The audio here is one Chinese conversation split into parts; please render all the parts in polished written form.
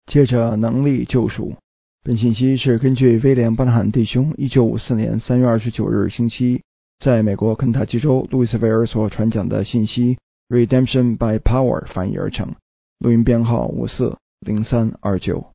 借着能力救赎。本信息是根据威廉·巴纳罕弟兄1954年3月29日星期一在美国肯塔基州路易斯维尔所传讲的信息 Redemption by Power 翻译而成，录音编号540329。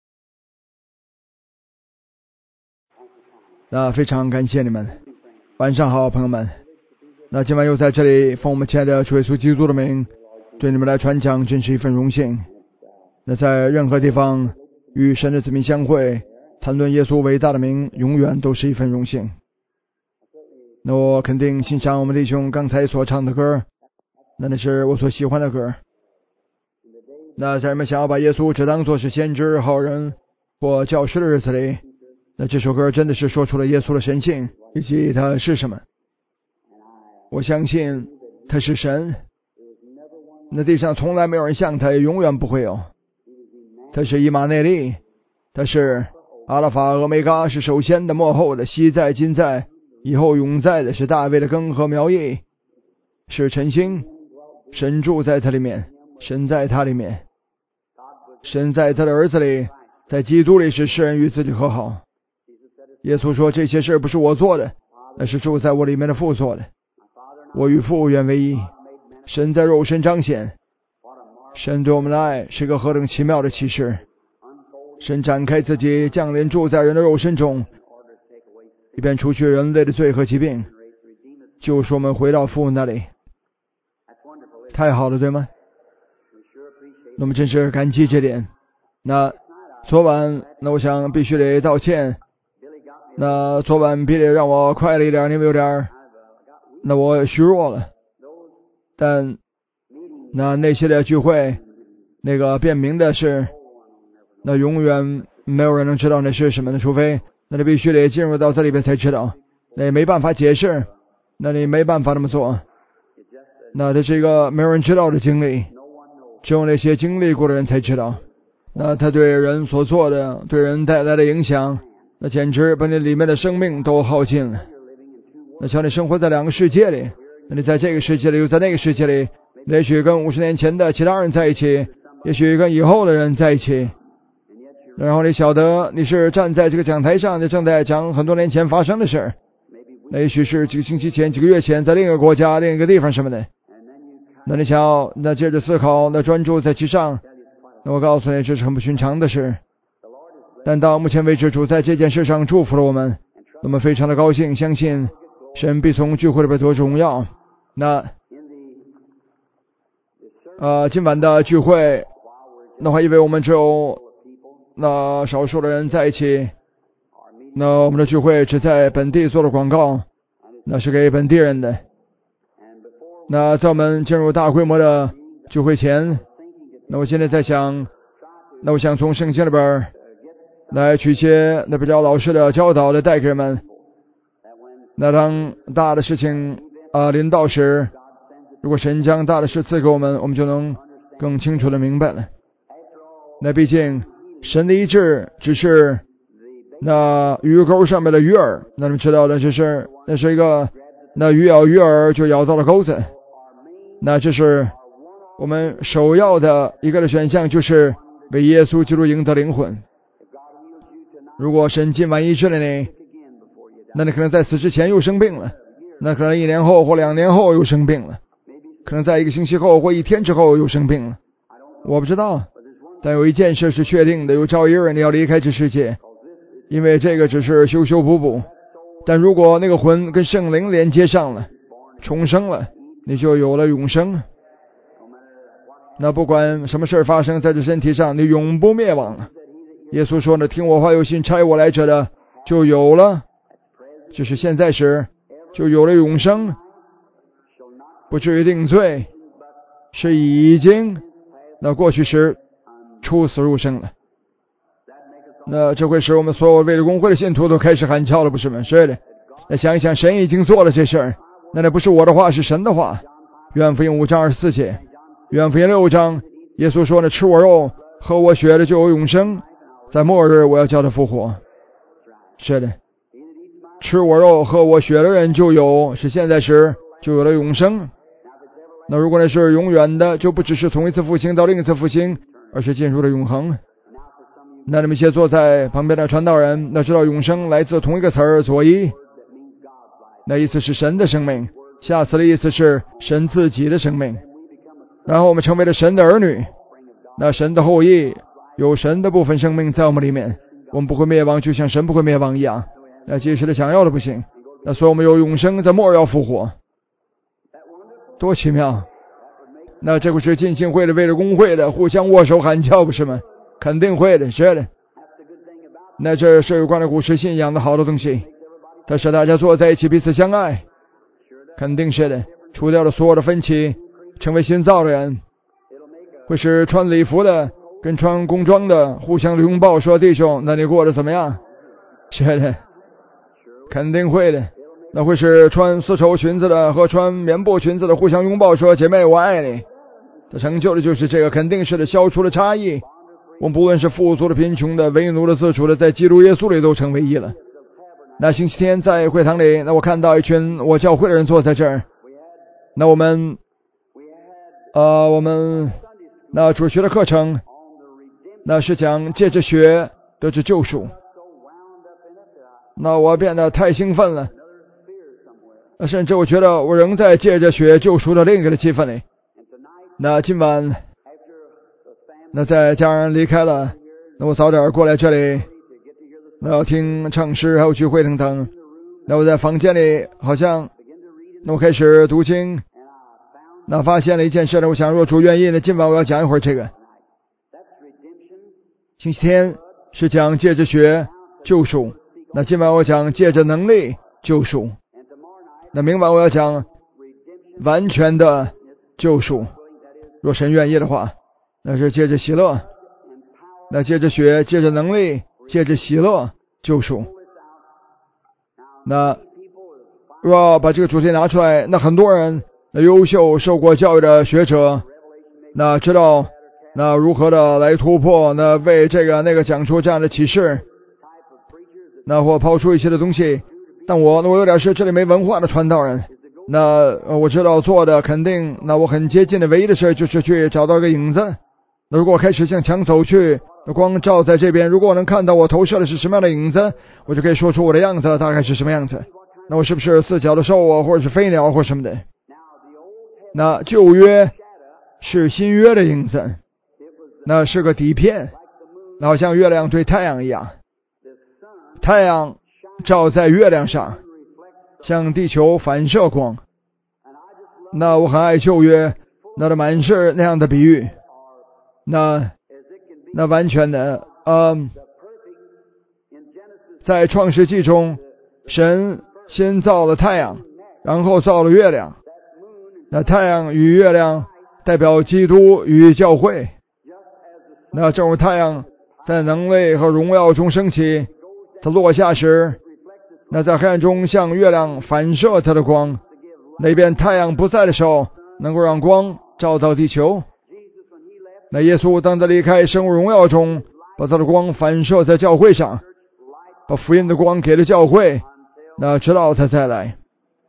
那非常感谢你们，晚上好，朋友们。那今晚又在这里奉我们亲爱的主耶稣基督的名对你们来传讲，真是一份荣幸。那在任何地方与神的子民相会，谈论耶稣伟大的名，永远都是一份荣幸。那我肯定欣赏我们弟兄刚才所唱的歌，那是我所喜欢的歌。那在人们想要把耶稣只当作是先知、好人或教师的日子里，那这首歌真的是说出了耶稣的神性以及他是什么。我相信他是神，那地上从来没有人像他，也永远不会有。他是以马内利，他是阿拉法俄梅嘎，是首先的末后的，昔在今在以后永在的，是大卫的根和苗裔，是晨星，神住在他里面，神在他里面，神在他的儿子里，在基督里使世人与自己和好。耶稣说，这些事不是我做的，那是住在我里面的父做的，我与父原为一。神在肉身彰显，神对我们的爱是个何等奇妙的启示。神展开自己降临住在人的肉身中，以便除去人类的罪和疾病，救赎我们回到父那里。太好了，对吗？那么真是感激这点。那昨晚我想必须得道歉。那昨晚比利让我快了一点，因为有点我虚弱了。但那些的聚会，那个辨明的事，那永远没有人能知道那是什么的，除非那你必须得进入到这里边才知道。那也没办法解释，那你没办法那么做。那这是一个没有人知道的经历，只有那些经历过的人才知道。那他对人所做的，对人带来的影响，那简直把你里面的生命都耗尽了。那像你生活在两个世界里，那你在这个世界里又在那个世界里，也许跟50年前的其他人在一起，也许跟以后的人在一起，然后你晓得你是站在这个讲台上，你正在讲很多年前发生的事，那也许是几个星期前、几个月前在另一个国家、另一个地方什么的。那你想要那接着思考，那专注在其上，那我告诉你，这是很不寻常的事。但到目前为止，主在这件事上祝福了我们，我们非常的高兴，相信神必从聚会里边得荣耀。那今晚的聚会，那还以为我们只有那少数的人在一起，那我们的聚会只在本地做了广告，那是给本地人的。那在我们进入大规模的聚会前，那我现在在想，那我想从圣经里边来取一些那比较老实的教导来带给人们。那当大的事情临到时，如果神将大的事赐给我们，我们就能更清楚的明白了。那毕竟神的医治只是那鱼钩上面的鱼饵，那你们知道的，那是一个那鱼咬鱼饵就咬到了钩子。那这是我们首要的一个的选项，就是为耶稣基督赢得灵魂。如果神今晚医治了你，那你可能在死之前又生病了，那可能1年后或2年后又生病了，可能在1个星期后或1天之后又生病了，我不知道。但有一件事是确定的，有朝一日你要离开这世界，因为这个只是修修补补。但如果那个魂跟圣灵连接上了，重生了，你就有了永生。那不管什么事发生在这身体上，你永不灭亡了。耶稣说呢，听我话有信差我来者的就有了，就是现在时就有了永生，不至于定罪，是已经那过去时出死入生了。那这会使我们所有为了公会的信徒都开始喊叫了，不是吗？是的。那想一想，神已经做了这事儿，那不是我的话，是神的话。约翰福音5章24节，约翰福音6章，耶稣说呢，吃我肉喝我血的就有永生，在末日我要叫他复活。是的，吃我肉喝我血的人就有，是现在时就有了永生。那如果那是永远的，就不只是从一次复兴到另一次复兴，而是进入了永恒。 那你们一些坐在旁边的传道人，那知道永生来自同一个词儿左一，那意思是神的生命，下次的意思是神自己的生命。然后我们成为了神的儿女，那神的后裔，有神的部分生命在我们里面，我们不会灭亡，就像神不会灭亡一样。那即使的想要的不行，那所以我们有永生，在末日要复活，多奇妙！那这不是浸信会的为了公会的互相握手喊叫，不是吗？肯定会的，是的。那这是有关的古时信仰的好的东西，它使大家坐在一起彼此相爱，肯定是的。除掉了所有的分歧，成为新造的人，会使穿礼服的跟穿工装的互相拥抱，说弟兄，那你过得怎么样？是的，肯定会的。那会使穿丝绸裙子的和穿棉布裙子的互相拥抱，说姐妹我爱你。它成就的就是这个，肯定是的，消除了差异。我们不论是富足的贫穷的为奴的自主的，在基督耶稣里都成为一了。那星期天在会堂里，那我看到一群我教会的人坐在这儿，那我们那主学的课程，那是讲借着血得知救赎。那我变得太兴奋了，甚至我觉得我仍在借着血救赎的另一个的气氛里。那今晚，那在家人离开了，那我早点过来这里，那要听唱诗还有聚会等等。那我在房间里好像，那我开始读经，那发现了一件事呢，我想若主愿意呢，今晚我要讲一会儿这个。星期天是讲借着血救赎，那今晚我讲借着能力救赎，那明晚我要讲完全的救赎。若神愿意的话，那是借着喜乐，那借着血，借着能力，借着喜乐救赎。那若把这个主题拿出来，那很多人，那优秀受过教育的学者，那知道那如何的来突破，那为这个那个讲出这样的启示，那或抛出一些的东西。但我有点是这里没文化的传道人，那我知道做的肯定，那我很接近的唯一的事就是去找到一个影子。那如果我开始向墙走去，那光照在这边，如果我能看到我投射的是什么样的影子，我就可以说出我的样子大概是什么样子。那我是不是四脚的兽啊，或者是飞鸟或什么的？那旧约是新约的影子，那是个底片，那好像月亮对太阳一样，太阳照在月亮上，向地球反射光。那我很爱旧约，那的满是那样的比喻，那完全的在创世纪中，神先造了太阳，然后造了月亮。那太阳与月亮代表基督与教会。那正如太阳在能力和荣耀中升起，它落下时，那在黑暗中向月亮反射它的光，那边太阳不在的时候，能够让光照到地球。那耶稣当他离开生物荣耀中，把他的光反射在教会上，把福音的光给了教会，那直到他再来。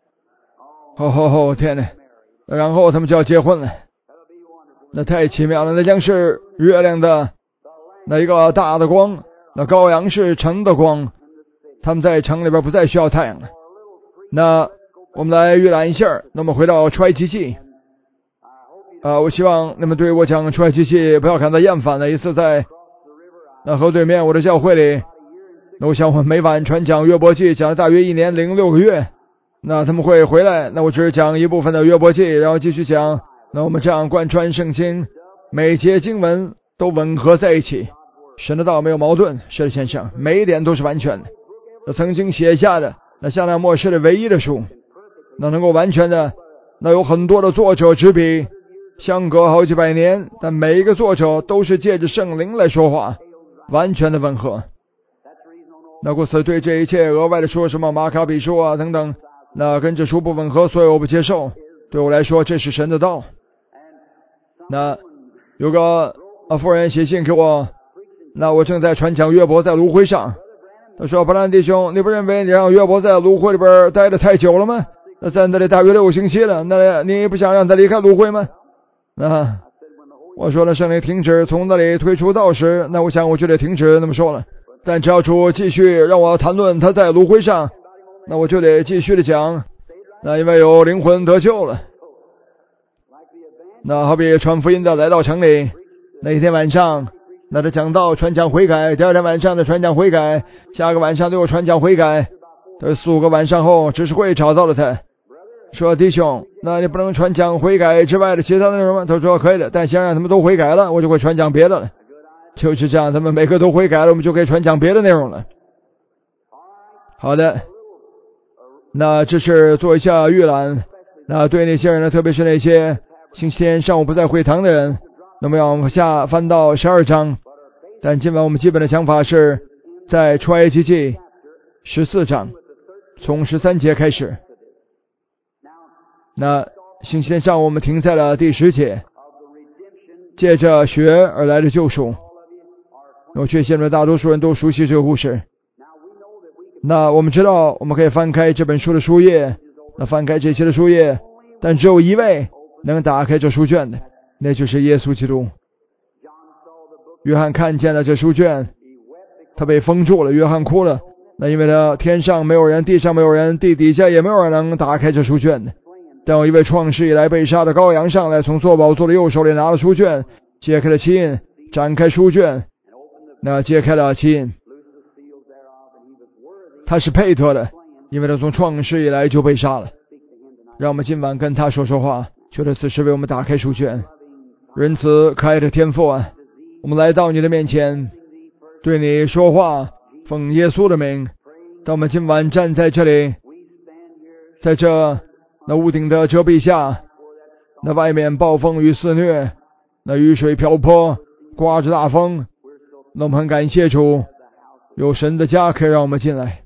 天哪！然后他们就要结婚了，那太奇妙了。那将是月亮的那一个大的光，那羔羊是城的光，他们在城里边不再需要太阳了。那我们来预览一下，那么回到出埃及记。我希望你们对我讲出埃及记不要感到厌烦了。一次在那河对面我的教会里，那我想我每晚传讲约伯记，讲了大约1年零6个月。那他们会回来，那我只讲一部分的约伯记，然后继续讲。那我们这样贯穿圣经，每节经文都吻合在一起，神的道没有矛盾。是的，先生，每一点都是完全的。那曾经写下的那向来末世的唯一的书，那能够完全的，那有很多的作者执笔，相隔好几百年，但每一个作者都是借着圣灵来说话，完全的吻合。那故此对这一切额外的说什么马卡比书啊等等，那跟这书不吻合，所以我不接受。对我来说，这是神的道。那有个妇人写信给我，那我正在传讲约伯在炉灰上。他说：布兰弟兄，你不认为你让约伯在炉灰里边待得太久了吗？那在那里大约6个星期了，那你不想让他离开炉灰吗？ 我说了圣灵停止从那里退出道时，那我想我就得停止那么说了。但只要主继续让我谈论他在炉灰上，那我就得继续的讲。那因为有灵魂得救了。那好比传福音的来到城里，那一天晚上那他讲道传讲悔改，第二天晚上的传讲悔改，下个晚上都有传讲悔改，这4个晚上后执事会找到了他，说弟兄，那你不能传讲悔改之外的其他的内容吗？他说可以的，但先让他们都悔改了，我就会传讲别的了。就是这样，他们每个都悔改了，我们就可以传讲别的内容了。好的，那这是做一下预览。那对那些人呢，特别是那些星期天上午不在会堂的人，那么要往下翻到12章。但今晚我们基本的想法是在出埃及记14章，从13节开始。那星期天上午我们停在了第10节，借着血而来的救赎。我确信了大多数人都熟悉这个故事。那我们知道我们可以翻开这本书的书页，那翻开这些的书页，但只有一位能打开这书卷的，那就是耶稣基督。约翰看见了这书卷，他被封住了，约翰哭了。那因为他天上没有人，地上没有人，地底下也没有人能打开这书卷的。但有一位创世以来被杀的羔羊上来，从坐宝座的右手里拿了书卷，揭开了七印，展开书卷，那揭开了七印，他是配得的，因为他从创世以来就被杀了。让我们今晚跟他说说话，求他此时为我们打开书卷。仁慈可爱的天父啊，我们来到你的面前，对你说话，奉耶稣的名。当我们今晚站在这里，在这那屋顶的遮蔽下，那外面暴风雨肆虐，那雨水瓢泼，刮着大风，那我们很感谢主，有神的家可以让我们进来。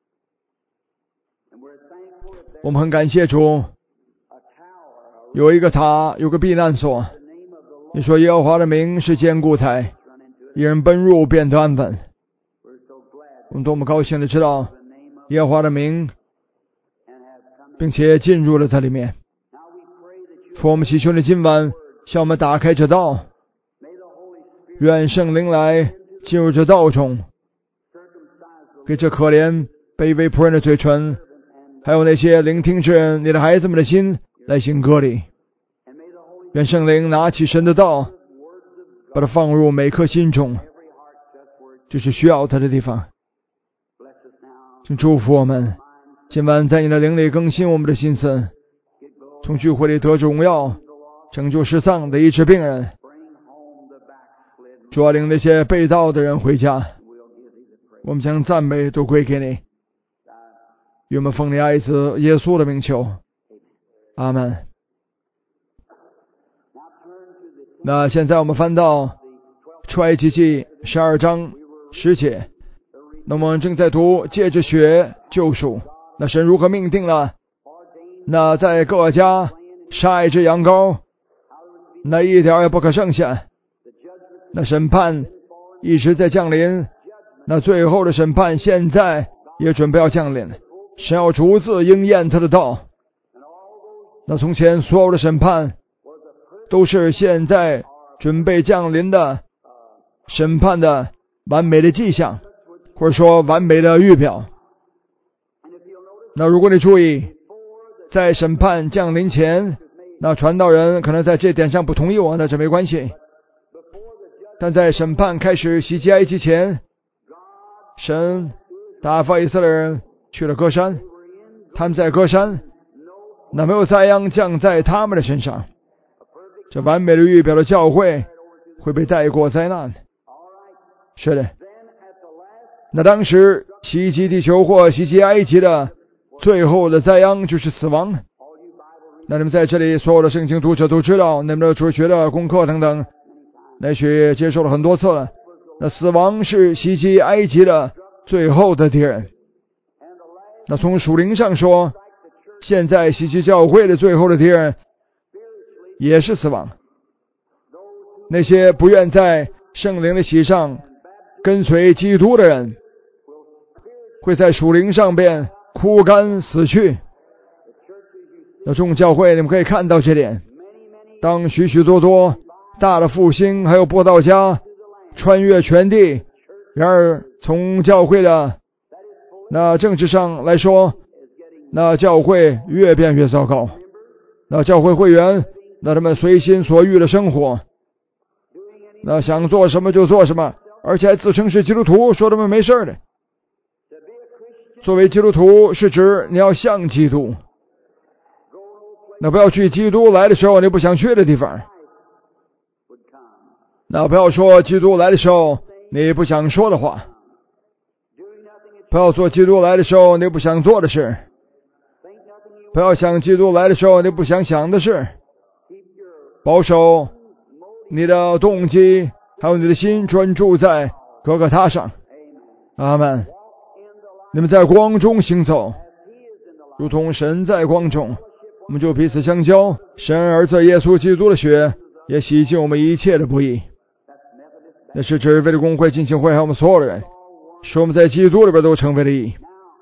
我们很感谢主，有一个塔，有个避难所。你说耶和华的名是坚固台，一人奔入便得安稳。我们多么高兴的知道耶和华的名，并且进入了它里面。父，我们祈求你今晚向我们打开这道，愿圣灵来进入这道中，给这可怜卑微仆人的嘴唇，还有那些聆听之人，你的孩子们的心来行割礼。愿圣灵拿起神的道，把它放入每颗心中，这是需要它的地方。请祝福我们今晚在你的灵里更新我们的心思，从聚会里得着荣耀，拯救失丧的医治病人，主要领那些被盗的人回家。我们将赞美都归给你，愿我们奉你爱子耶稣的名求，阿们。那现在我们翻到出埃及记12章10节，那么我们正在读借着血救赎。那神如何命定了，那在各家杀一只羊羔，那一点也不可剩下。那审判一直在降临，那最后的审判现在也准备要降临，神要逐字应验他的道。那从前所有的审判都是现在准备降临的审判的完美的迹象，或者说完美的预表。那如果你注意，在审判降临前，那传道人可能在这点上不同意我，那这没关系。但在审判开始袭击埃及前，神打发以色列人去了歌山，他们在歌山，那没有灾殃降在他们的身上，这完美的预表的教会会被带过灾难。是的，那当时袭击地球或袭击埃及的最后的灾殃就是死亡。那你们在这里所有的圣经读者都知道，你们的主学的功课等等，也许接受了很多次了。那死亡是袭击埃及的最后的敌人。那从属灵上说，现在袭击教会的最后的敌人也是死亡。那些不愿在圣灵的喜上跟随基督的人，会在属灵上边枯干死去。那众教会你们可以看到这点，当许许多多大的复兴，还有布道家穿越全地。然而从教会的那政治上来说，那教会越变越糟糕。那教会会员，那他们随心所欲的生活，那想做什么就做什么，而且还自称是基督徒，说他们没事的。作为基督徒是指你要像基督，那不要去基督来的时候你不想去的地方，那不要说基督来的时候你不想说的话，不要做基督来的时候你不想做的事，不要想基督来的时候你不想想的事。保守你的动机还有你的心专注在各个他上。阿们。你们在光中行走，如同神在光中，我们就彼此相交。神儿子耶稣基督的血也洗净我们一切的不义。那是指为了公会、浸信会还有我们所有的人，使我们在基督里边都成为了义。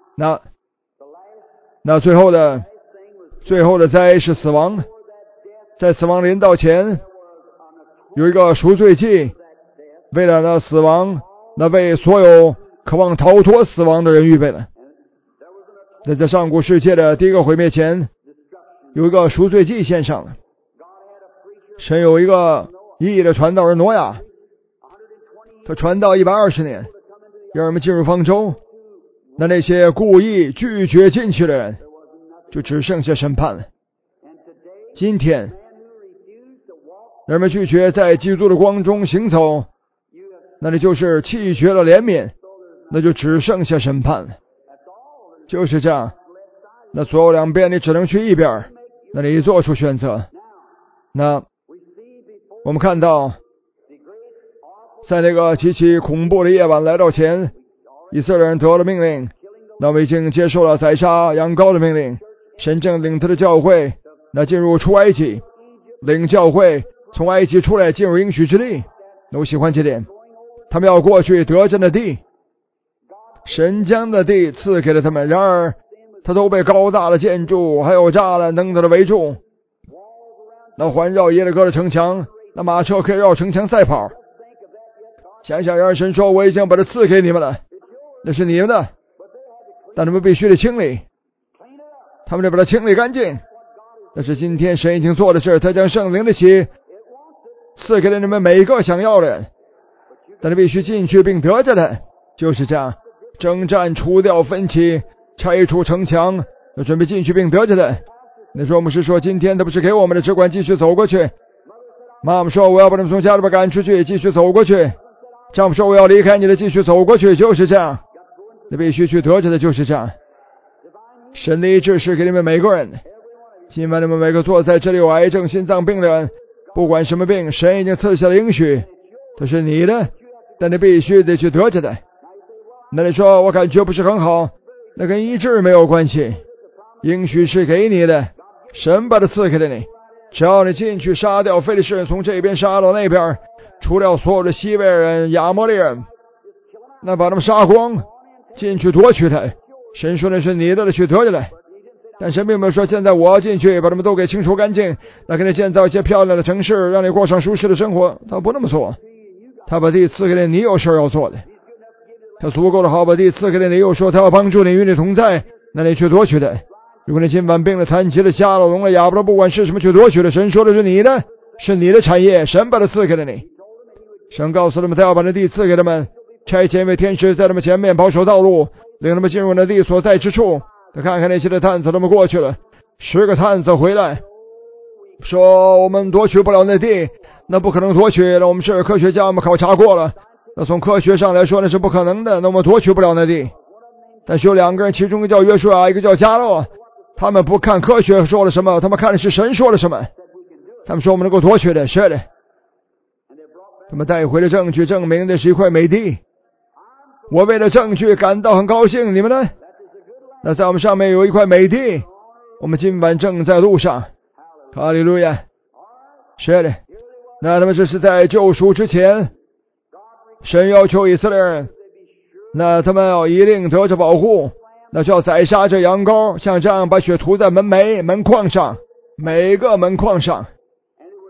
那最后的灾是死亡。在死亡临到前有一个赎罪祭，为了那死亡，那为所有渴望逃脱死亡的人预备了。在上古世界的第一个毁灭前，有一个赎罪祭献上了。神有一个义的传道人挪亚，他传道120年，让人们进入方舟。那些故意拒绝进去的人，就只剩下审判了。今天人们拒绝在基督的光中行走，那里就是弃绝了怜悯，那就只剩下审判了。就是这样，那左右两边你只能去一边，那你做出选择。那我们看到在那个极其恐怖的夜晚来到前，以色列人得了命令，那我们已经接受了宰杀羊羔的命令。神正领他的教会那进入出埃及，领教会从埃及出来进入应许之地。我喜欢这点，他们要过去得着的地，神将的地赐给了他们。然而他都被高大的建筑还有栅栏等等的围住，那环绕耶利哥的城墙，那马车可以绕城墙赛跑。想想，然而神说我已经把它赐给你们了，那是你们的，但他们必须得清理，他们得把它清理干净。那是今天神已经做的事，他将圣灵的喜赐给了你们每一个想要的人，但你必须进去并得着的。就是这样，征战除掉分歧，拆除城墙，要准备进去并得着的。那说牧师说今天他不是给我们的，只管继续走过去。妈妈说我要把他们从家里边赶出去，继续走过去。丈夫说我要离开你的，继续走过去。就是这样，你必须去得着的。就是这样，神的医治是给你们每个人的。今晚你们每个坐在这里有癌症、心脏病的人，不管什么病，神已经赐下了应许，这是你的，但你必须得去得着的。那你说我感觉不是很好，那跟医治没有关系，应许是给你的，神把它赐给了你。只要你进去杀掉非利士人，从这边杀到那边，除掉所有的西魏人、亚摩利人，那把他们杀光，进去夺取他。神说的是你的，去得着来。但神并没有说现在我要进去把他们都给清除干净，那给你建造一些漂亮的城市，让你过上舒适的生活。他不那么做，他把地赐给你，你有事要做的。他足够的好，把地赐给你，又说他要帮助你，与你同在，那你去夺取的。如果你今晚病了、残疾了、瞎了、聋了、哑巴了，不管是什么去夺取的，神说的是你的，是你的产业，神把它赐给了你。神告诉他们，他要把那地赐给他们，差遣一位天使在他们前面保守道路，领他们进入那地所在之处。他看看那些的探子，他们过去了，10个探子回来说我们夺取不了那地，那不可能夺取了，我们是科学家，我们考察过了，那从科学上来说那是不可能的，那我们夺取不了那地。但是有2个人，其中一个叫约书亚，一个叫迦勒，他们不看科学说了什么，他们看的是神说了什么。他们说我们能够夺取的，是的。他们带回了证据，证明那是一块美地。我为了证据感到很高兴，你们呢？那在我们上面有一块美地，我们今晚正在路上。哈利路亚。是的。那他们这是在救赎之前，神要求以色列人，那他们要一定得着保护，那就要宰杀这羊羔，像这样把血涂在门楣、门框上，每个门框上。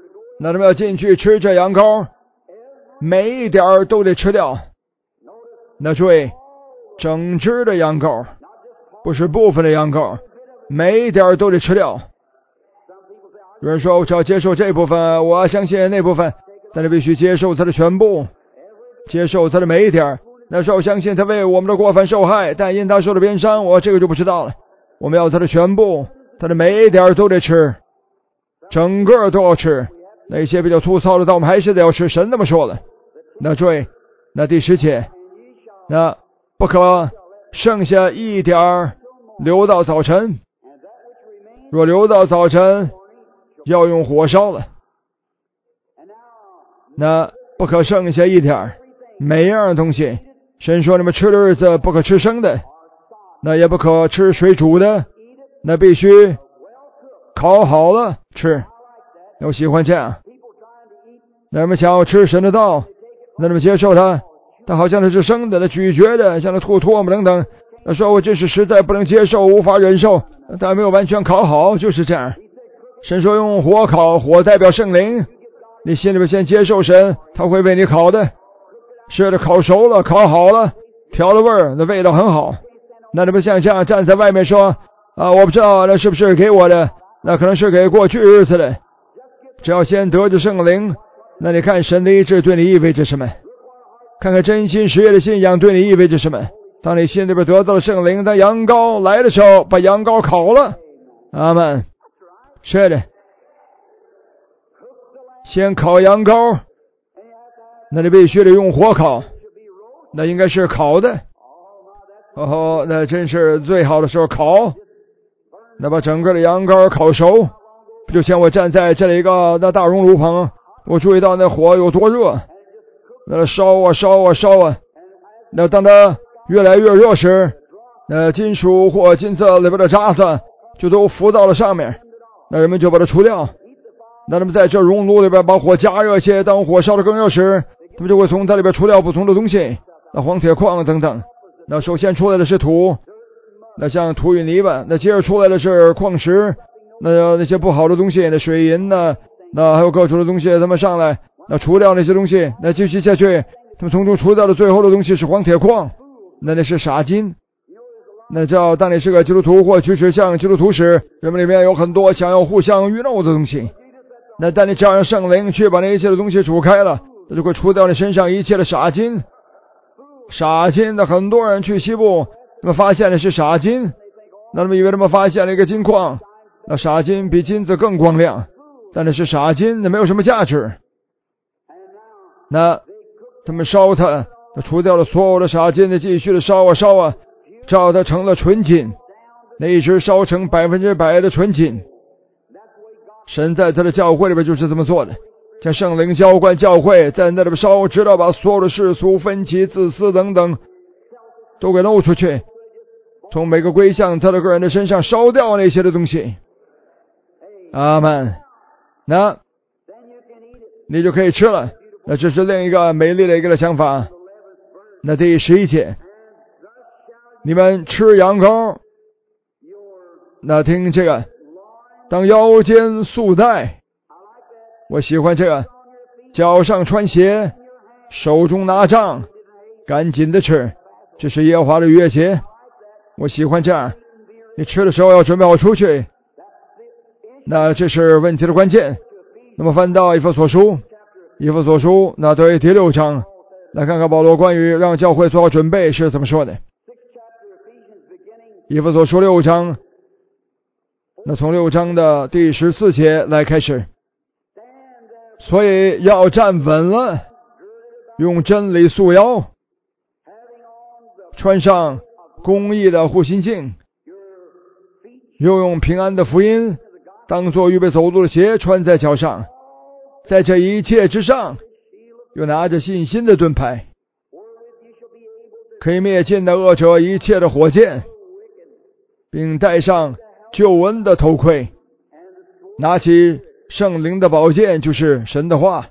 那他们要进去吃这羊羔，每一点都得吃掉。那注意，整只的羊羔，不是部分的羊羔，每一点都得吃掉。有人说我只要接受这部分，我相信那部分，但是必须接受它的全部，接受它的每一点。那时候我相信他为我们的过犯受害，但因他受的鞭伤，我这个就不知道了。我们要他的全部，他的每一点都得吃，整个都要吃。那些比较粗糙的，但我们还是得要吃，神那么说了。那注意，那第10节，那不可剩下一点留到早晨，若留到早晨，要用火烧了。那不可剩下一点，每样东西，神说你们吃的日子不可吃生的，那也不可吃水煮的，那必须烤好了吃。我喜欢这样。那你们想要吃神的道，那你们接受它，它好像它是生的，它咀嚼的，像它吐唾沫等等。那说我这是实在不能接受，无法忍受，但没有完全烤好，就是这样。神说用火烤，火代表圣灵，你心里边先接受神，他会为你烤的。是的，烤熟了，烤好了，调了味儿，那味道很好。那你们像这样站在外面说我不知道那是不是给我的，那可能是给过去日子的。只要先得着圣灵，那你看神的医治对你意味着什么？看看真心实业的信仰对你意味着什么？当你心里边得到了圣灵，当羊羔来的时候，把羊羔烤了。阿们。是的，先烤羊羔，那你必须得用火烤，那应该是烤的。那真是最好的时候烤，那把整个的羊羔烤熟。就像我站在这里一个那大熔炉旁，我注意到那火有多热，那烧啊，那当它越来越热时，那金属或金色里边的渣子就都浮到了上面，那人们就把它除掉。那他们在这熔炉里边把火加热些，当火烧得更热时，他们就会从它里边除掉不同的东西，那黄铁矿等等。那首先出来的是土，那像土与泥巴，那接着出来的是矿石，那些不好的东西，那水银呢，那还有各种的东西，他们上来，那除掉那些东西，那继续下去，他们从中除掉的最后的东西是黄铁矿，那是傻金。那叫当你是个基督徒或举止像基督徒时，人们里面有很多想要互相愚弄的东西。那但你只要让圣灵去把那一切的东西煮开了，那就会除掉你身上一切的傻金。傻金的很多人去西部，他们发现的是傻金，那他们以为他们发现了一个金矿，那傻金比金子更光亮，但那是傻金，那没有什么价值。那他们烧它，除掉了所有的傻金，继续的烧啊，直到它成了纯金，那一直烧成100%的纯金。神在他的教会里边就是这么做的，将圣灵浇灌教会，在那里边烧，直到把所有的世俗分歧、自私等等都给弄出去，从每个归向他的个人的身上烧掉那些的东西。阿们。那你就可以吃了。那这是另一个美丽的一个的想法。那第11节，你们吃羊羔，那听这个，当腰间束带，我喜欢这个，脚上穿鞋，手中拿杖，赶紧的吃，这是耶和华的逾越节。我喜欢这样，你吃的时候要准备好出去。那这是问题的关键。那么翻到以弗所书，那对第6章，来看看保罗关于让教会做好准备是怎么说的。以弗所书6章，那从6章的第14节来开始。所以要站稳了，用真理束腰，穿上公义的护心镜，又用平安的福音当作预备走路的鞋穿在脚上，在这一切之上又拿着信心的盾牌，可以灭尽的恶者一切的火箭，并戴上救恩的头盔，拿起圣灵的宝剑，就是神的话。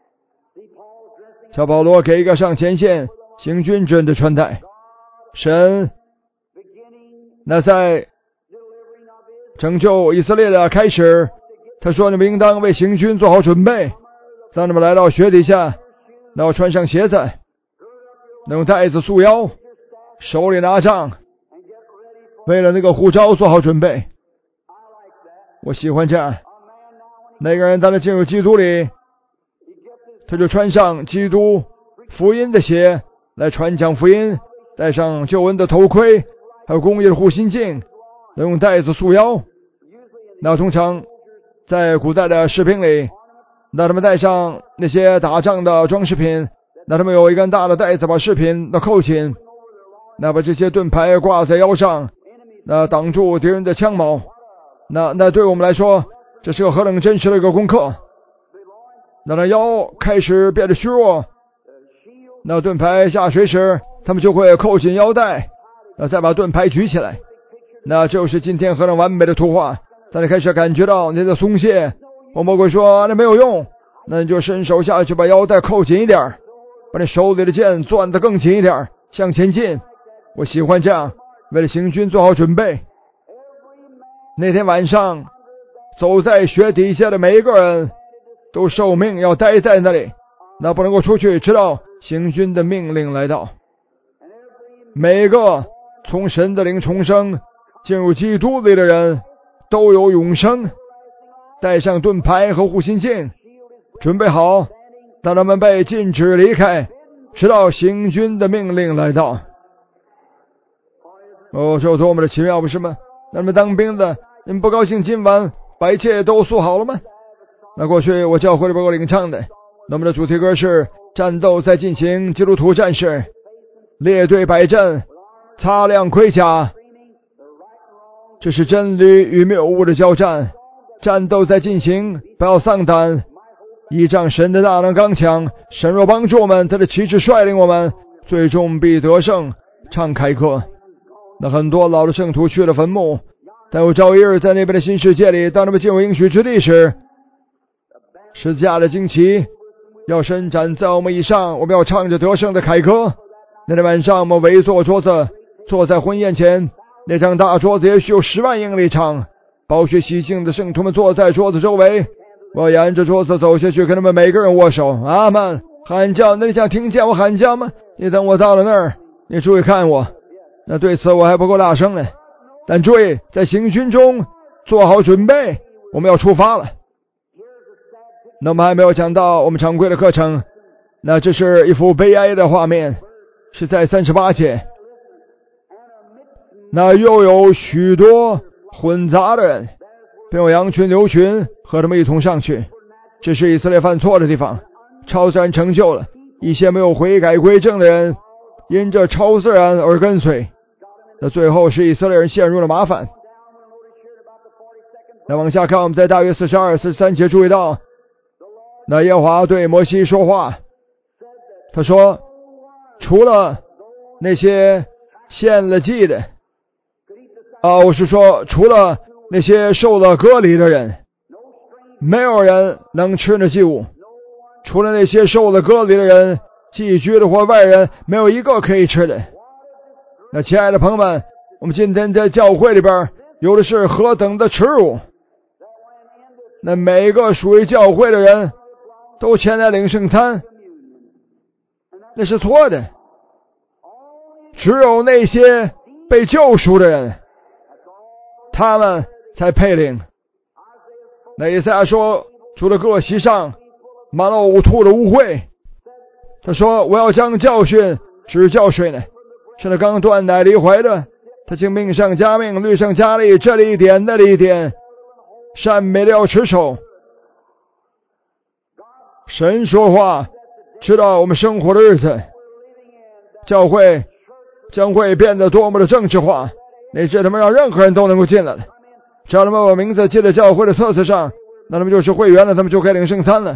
小保罗给一个上前线行军人的穿戴。神那在拯救以色列的开始，他说你们应当为行军做好准备， 让他们来到雪底下，然后穿上鞋子，用带子束腰，手里拿杖，为了那个呼召做好准备。我喜欢这样。那个人当他进入基督里，他就穿上基督福音的鞋来传讲福音，戴上救恩的头盔，还有公义的护心镜，用带子束腰。那通常在古代的士兵里，那他们带上那些打仗的装饰品，那他们有一根大的带子把饰品都扣紧，那把这些盾牌挂在腰上，那挡住敌人的枪矛。那对我们来说，这是个何等真实的一个功课。那腰开始变得虚弱，那盾牌下垂时，他们就会扣紧腰带，再把盾牌举起来。那就是今天何等完美的图画。当你开始感觉到你的松懈，我魔鬼说那没有用，那你就伸手下去把腰带扣紧一点，把你手里的剑攥得更紧一点，向前进。我喜欢这样，为了行军做好准备。那天晚上走在雪底下的每一个人都受命要待在那里，那不能够出去，直到行军的命令来到。每一个从神的灵重生进入基督里的人都有永生，带上盾牌和护心镜，准备好，当他们被禁止离开，直到行军的命令来到。这有多么的奇妙，不是吗？那么当兵的，你们不高兴今晚把一切都做好了吗？那过去我教会里边我领唱的，那么的主题歌是战斗在进行，基督徒战士列队摆阵，擦亮盔甲，这是真理与谬误的交战，战斗在进行，不要丧胆，依仗神的大能刚强，神若帮助我们，他的旗帜率领我们，最终必得胜。唱凯歌。那很多老的圣徒去了坟墓，但有朝一日在那边的新世界里，当他们进入应许之地时，十字架的旌旗要伸展在我们以上，我们要唱着得胜的凯歌。那天晚上我们围坐桌子，坐在婚宴前，那张大桌子也许有10万英里长，宝血洗净的圣徒们坐在桌子周围，我沿着桌子走下去，跟他们每个人握手，阿们，喊叫。那你想听见我喊叫吗？你等我到了那儿，你注意看我。那对此我还不够大声呢，但注意，在行军中做好准备，我们要出发了。那我们还没有讲到我们常规的课程，那这是一幅悲哀的画面，是在38节。那又有许多混杂的人，并有羊群牛群和他们一同上去。这是以色列犯错的地方，超自然成就了一些没有悔改归正的人，因着超自然而跟随。那最后是以色列人陷入了麻烦。那往下看，我们在大约42、43节注意到，那耶和华对摩西说话，他说，除了那些献了祭的，我是说除了那些受了割礼的人，没有人能吃那祭物。除了那些受了割礼的人，寄居的或外人，没有一个可以吃的。那亲爱的朋友们，我们今天在教会里边有的是何等的耻辱。那每一个属于教会的人都前来领圣餐，那是错的。只有那些被救赎的人，他们才配领。那以赛亚说，除了各席上满了呕吐的污秽，他说，我要将教训指教谁呢？是那刚断奶离怀的，他竟命上加命，律上加力，这里一点那里一点，善美的要持守。神说话，知道我们生活的日子，教会将会变得多么的政治化，那这他们让任何人都能够进来了。只要他们把名字记在教会的册子上，那他们就是会员了，他们就可以领圣餐了。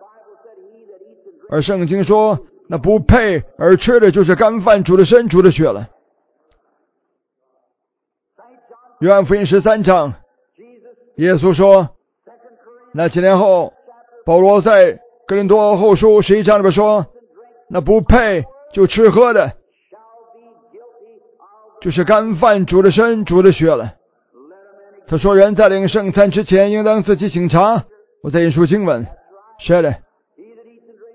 而圣经说，那不配而吃的就是干饭，主的身，主的血了。约翰福音13章，耶稣说，那几年后，保罗在哥林多后书11章里边说，那不配就吃喝的就是干饭，主的身，主的血了。他说，人在领圣餐之前应当自己省察。我在引述经文，是的，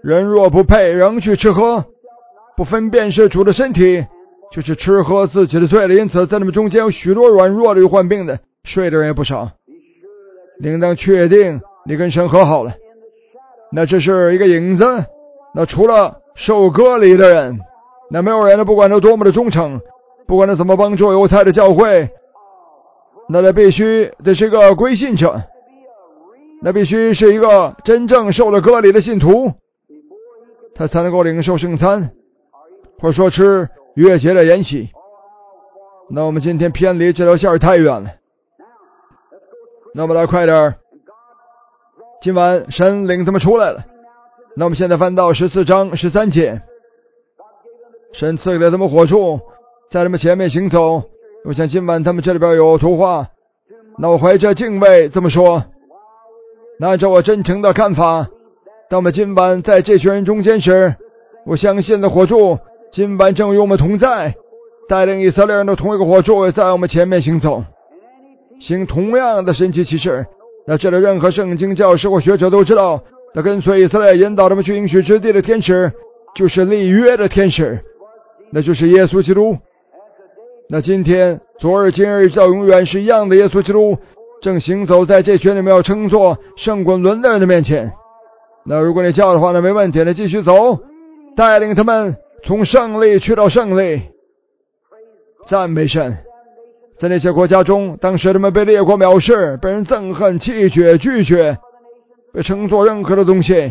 人若不配，仍去吃喝，不分辨是主的身体，就是吃喝自己的罪了。因此在你们中间有许多软弱的，有患病的，睡的人也不少。应当确定你跟神和好了，那这是一个影子。那除了受割礼的人，那没有人，不管他多么的忠诚，不管他怎么帮助犹太的教会，那他必须得是个归信者，那必须是一个真正受了割礼的信徒，他才能够领受圣餐，或者说吃月节的筵席。那我们今天偏离这条线太远了，那我们来快点。今晚神领他们出来了。那我们现在翻到14章13节，神赐给他们火柱，在他们前面行走。我想今晚他们这里边有图画，那我怀着敬畏这么说，那按照我真诚的看法，当我们今晚在这群人中间时，我相信的火柱今晚正与我们同在，带领以色列人的同一个火柱在我们前面行走，行同样的神奇奇事。那这里任何圣经教师或学者都知道，那跟随以色列引导他们去应许之地的天使，就是立约的天使，那就是耶稣基督。那今天昨日今日直到永远是一样的耶稣基督，正行走在这群里面要称作圣滚轮的人的面前。那如果你叫的话，那没问题，那继续走，带领他们从胜利去到胜利。赞美神。在那些国家中，当时他们被列国藐视，被人憎恨、弃绝、拒绝，被称作任何的东西。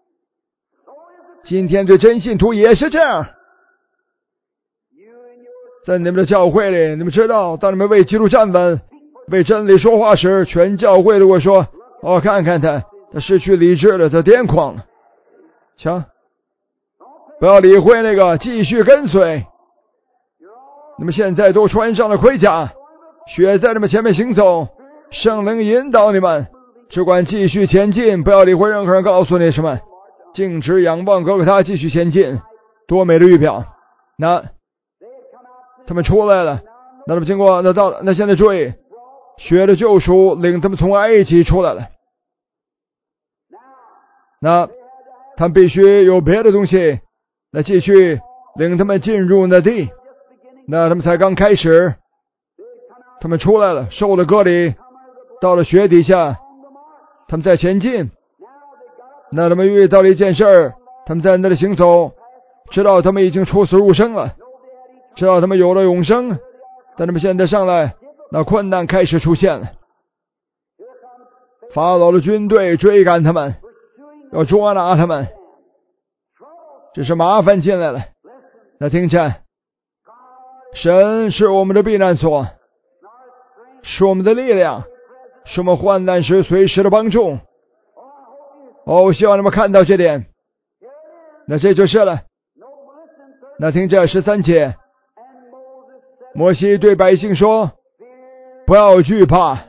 今天对真信徒也是这样。在你们的教会里，你们知道，当你们为基督站稳，为真理说话时，全教会如果说看看他失去理智了，他癫狂了，瞧，不要理会那个，继续跟随。你们现在都穿上了盔甲，血在你们前面行走，圣灵引导你们，只管继续前进，不要理会任何人告诉你什么，径直仰望哥哥他，继续前进。多美的预表。那他们出来了，那他们经过，那现在注意，血的救赎领他们从埃及出来了。那他们必须有别的东西来继续领他们进入那地。那他们才刚开始，他们出来了，受了割礼，到了雪底下，他们在前进。那他们遇到了一件事儿，他们在那里行走，知道他们已经出死入生了，知道他们有了永生，但他们现在上来，那困难开始出现了。法老的军队追赶他们，要捉拿他们，这是麻烦进来了。那听见，神是我们的避难所，是我们的力量，是我们患难时随时的帮助。我希望你们看到这点。那这就是了。那听着13节，摩西对百姓说，不要惧怕。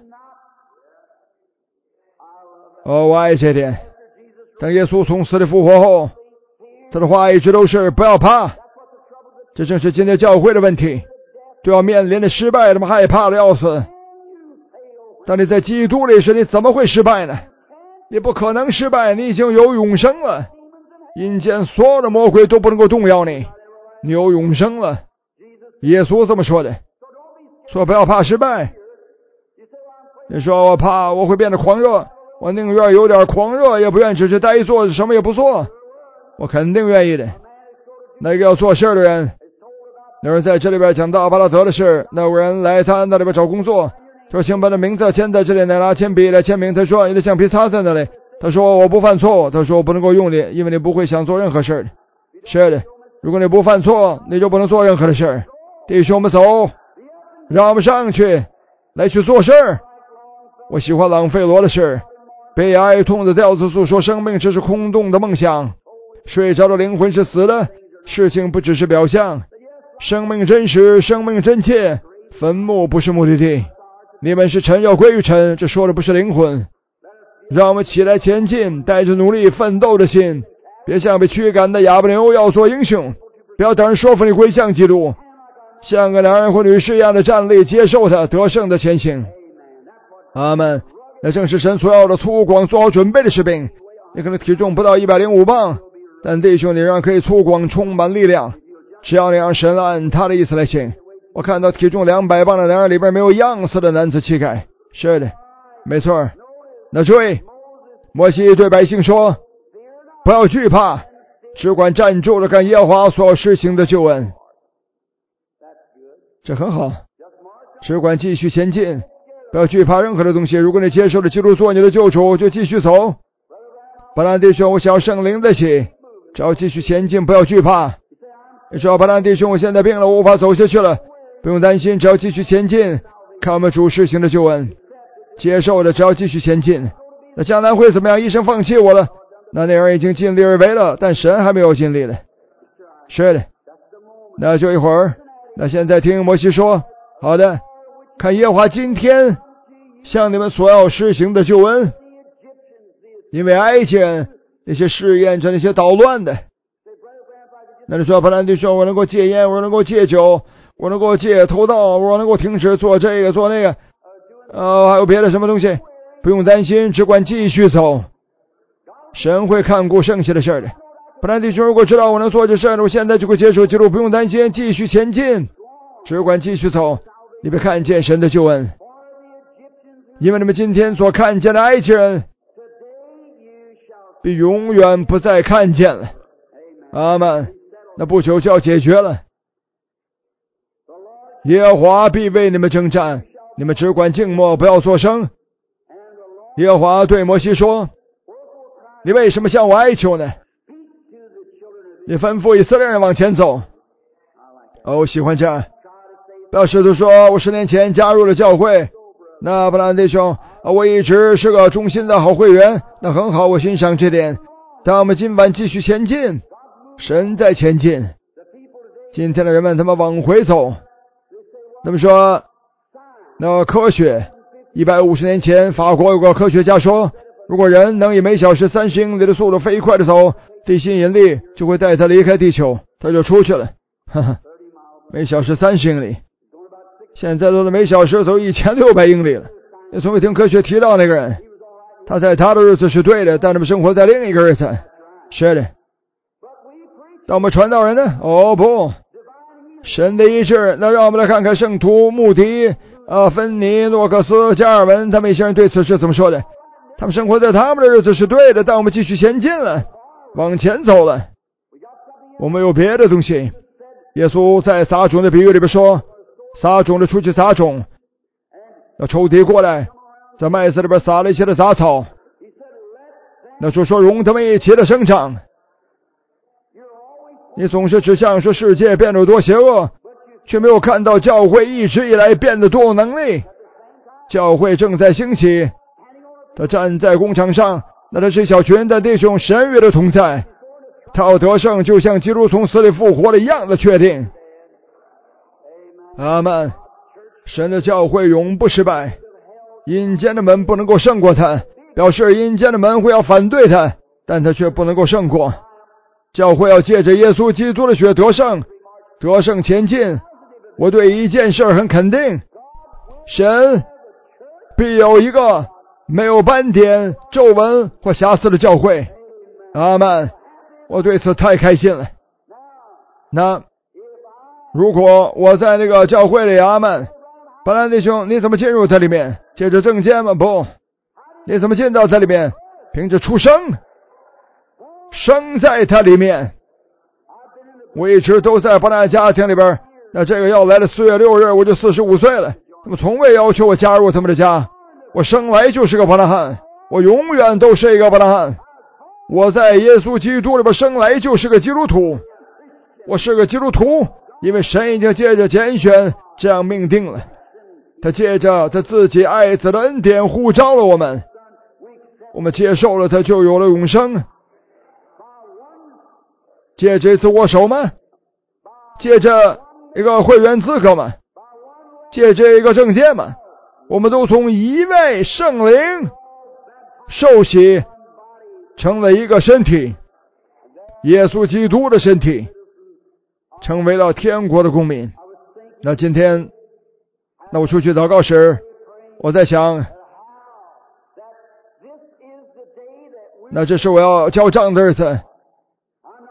我爱这点。当耶稣从死里复活后，他的话一直都是不要怕。这正是今天教会的问题，都要面临的失败，他们害怕的要死。当你在基督里时，你怎么会失败呢？你不可能失败，你已经有永生了，阴间所有的魔鬼都不能够动摇你，你有永生了。耶稣这么说的，说不要怕失败。你说我怕我会变得狂热，我宁愿有点狂热，也不愿只是呆坐着什么也不做，我肯定愿意的。那个要做事的人，有人在这里边讲到阿巴拉德的事，那有人来他那里边找工作，说请把他名字签在这里，拿铅笔来签名。他说你的橡皮擦在那里，他说我不犯错，他说我不能够用你，因为你不会想做任何事的。是的，如果你不犯错，你就不能做任何的事。弟兄们走，让我们上去来去做事。我喜欢朗费罗的事，悲哀痛的调子诉说生命只是空洞的梦想，睡着的灵魂是死了，事情不只是表象，生命真实，生命真切，坟墓不是目的地。你们是尘，要归于尘，这说的不是灵魂。让我们起来前进，带着努力奋斗的心，别像被驱赶的哑巴牛，要做英雄。不要等人说服你归向基督，像个男人或女士一样的站立，接受他，得胜的前行。阿们。那正是神所要的粗犷做好准备的士兵。你可能体重不到105磅， 但弟兄，你仍然可以粗犷，充满力量，只要你让神按他的意思来行。我看到体重200磅的男人里边没有样式的男子气概。是的，没错。那注意，摩西对百姓说，不要惧怕，只管站住了看耶和华所施行的救恩。这很好，只管继续前进，不要惧怕任何的东西。如果你接受了基督做你的救主，就继续走。巴兰弟兄，我想要圣灵的喜，只要继续前进，不要惧怕。你说，巴兰弟兄，我现在病了，我无法走下去了，不用担心，只要继续前进，看我们主施行的救恩。接受的，只要继续前进。那将来会怎么样？医生放弃我了，那人已经尽力而为了，但神还没有尽力了。是的，那就一会儿。那现在听摩西说，好的，看耶和华今天向你们所要施行的救恩，因为埃及人那些试验着那些捣乱的。那你说，巴兰弟兄，我能够戒烟，我能够戒酒，我能够戒偷盗，我能够停止做这个做那个，还有别的什么东西？不用担心，只管继续走，神会看顾剩下的事儿的。巴兰弟兄，如果知道我能做这事儿，我现在就会接受基督，不用担心，继续前进，只管继续走，你会看见神的救恩。因为你们今天所看见的埃及人，必永远不再看见了。阿们。那不久就要解决了。耶和华必为你们征战，你们只管静默，不要作声。耶和华对摩西说，你为什么向我哀求呢？你吩咐以色列人往前走。我喜欢这样，不要试图说我10年前加入了教会，那布兰弟兄，我一直是个忠心的好会员，那很好，我欣赏这点。但我们今晚继续前进，神在前进。今天的人们他们往回走。那么说，那科学150年前法国有个科学家说，如果人能以每小时30英里的速度飞快的走，地心引力就会带他离开地球，他就出去了。每小时30英里，现在都是每小时走1600英里了。你从未听科学提到那个人，他在他的日子是对的，但他们生活在另一个日子。是的。但我们传道人呢？不，神的医治。那让我们来看看圣徒穆迪、芬尼、诺克斯、加尔文他们一些人对此是怎么说的。他们生活在他们的日子是对的，但我们继续前进了，往前走了。我们有别的东西。耶稣在撒种的比喻里边说，撒种的出去撒种，那仇敌过来在麦子里边撒了一些的杂草，那就说容他们一起的生长。你总是只想说世界变得多邪恶，却没有看到教会一直以来变得多有能力。教会正在兴起，他站在工场上，那他是一小群的弟兄，神与的同在，他要得胜，就像基督从死里复活的一样的确定。阿们。神的教会永不失败，阴间的门不能够胜过他，表示阴间的门会要反对他，但他却不能够胜过。教会要借着耶稣基督的血得胜，得胜前进。我对一件事很肯定，神必有一个没有斑点、皱纹或瑕疵的教会。阿们。我对此太开心了。那如果我在那个教会里，阿们，巴兰弟兄，你怎么进入这里面？借着证件吗？不。你怎么进到这里面？凭着出生，生在他里面。我一直都在巴兰家庭里边，那这个要来的4月6日我就45岁了，他们从未要求我加入他们的家。我生来就是个巴兰汉，我永远都是一个巴兰汉。我在耶稣基督里边生来就是个基督徒，我是个基督徒，因为神已经借着拣选这样命定了。他借着他自己爱子的恩典呼召了我们，我们接受了他就有了永生。借这次握手吗？借着一个会员资格吗？借这一个证件吗？我们都从一位圣灵受洗，成了一个身体，耶稣基督的身体，成为了天国的公民。那今天，那我出去祷告时，我在想，那这是我要交账的日子。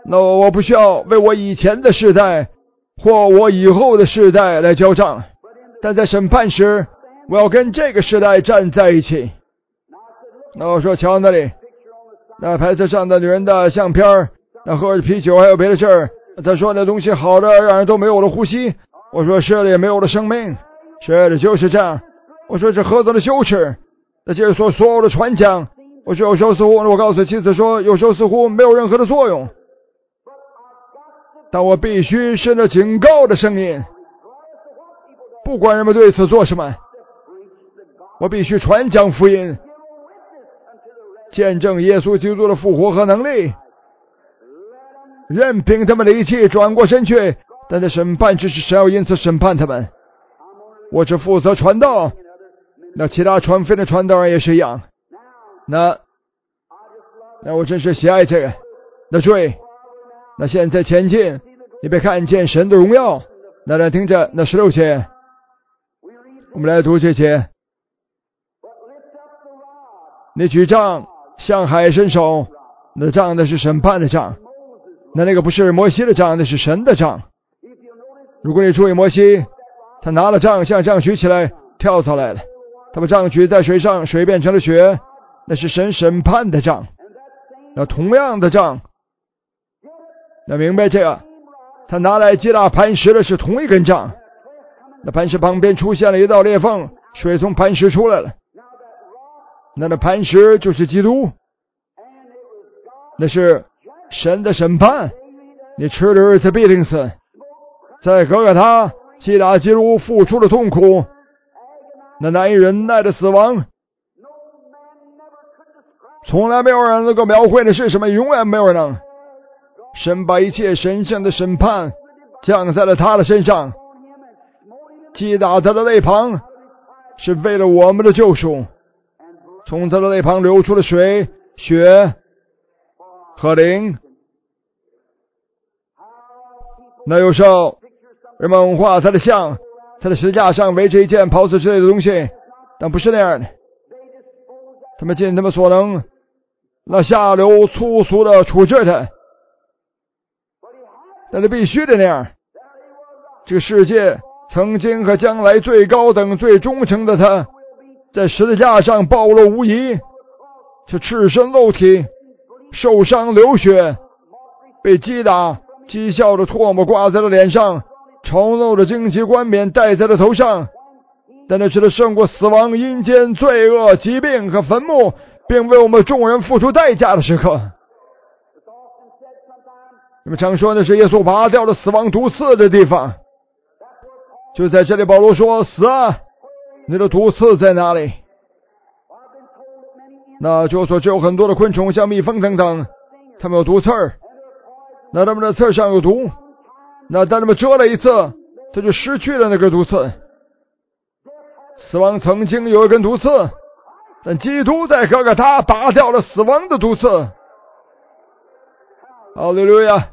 那我不需要为我以前的世代或我以后的世代来交账，但在审判时，我要跟这个时代站在一起。那我说，瞧那里，那牌子上的女人的相片，那喝着啤酒还有别的事儿。他说那东西好的让人都没有了呼吸。我说是的，也没有了生命。是的，就是这样。我说这何等的羞耻！那接着说所有的传讲，我说有时候似乎，我告诉妻子说，有时候似乎没有任何的作用。但我必须是那警告的声音，不管人们对此做什么，我必须传讲福音，见证耶稣基督的复活和能力，任凭他们离弃转过身去，但在审判之时，神要因此审判他们。我只负责传道，那其他传福音的传道人也是一样。那我真是喜爱这个。那注意，那现在前进，你别看见神的荣耀。那来听着，那16节，我们来读这节。你举杖向海伸手，那杖那是审判的杖，那个不是摩西的杖，那是神的杖。如果你注意摩西，他拿了杖向杖举起来，跳上来了，他把杖举在水上，水变成了血，那是神审判的杖。那同样的杖，那明白这个，他拿来击打磐石的是同一根杖，那磐石旁边出现了一道裂缝，水从磐石出来了，那磐石就是基督，那是神的审判。你吃的日子必定死。在哥哥他击打基督付出的痛苦，那难以忍耐的死亡，从来没有人能够描绘的是什么，永远没有人能。神把一切神圣的审判降在了他的身上，击打他的肋旁，是为了我们的救赎。从他的肋旁流出了水、血和灵。那有时候人们画他的像，他的石架上围着一件袍子之类的东西，但不是那样的。他们尽他们所能，那下流粗俗的处置他，但他必须的那样。这个世界曾经和将来最高等最忠诚的他，在十字架上暴露无遗，是赤身露体，受伤流血，被击打，讥笑的唾沫挂在了脸上，丑陋的荆棘冠冕戴在了头上。但那是他胜过死亡、阴间、罪恶、疾病和坟墓，并为我们众人付出代价的时刻。你们常说那是耶稣拔掉了死亡毒刺的地方，就在这里保罗说，死啊，你的毒刺在哪里？那就说只有很多的昆虫，像蜜蜂等等，它们有毒刺儿，那它们的刺上有毒，那当它们蛰了一次，它就失去了那根毒刺。死亡曾经有一根毒刺，但基督在哥哥他拔掉了死亡的毒刺。哈利路亚！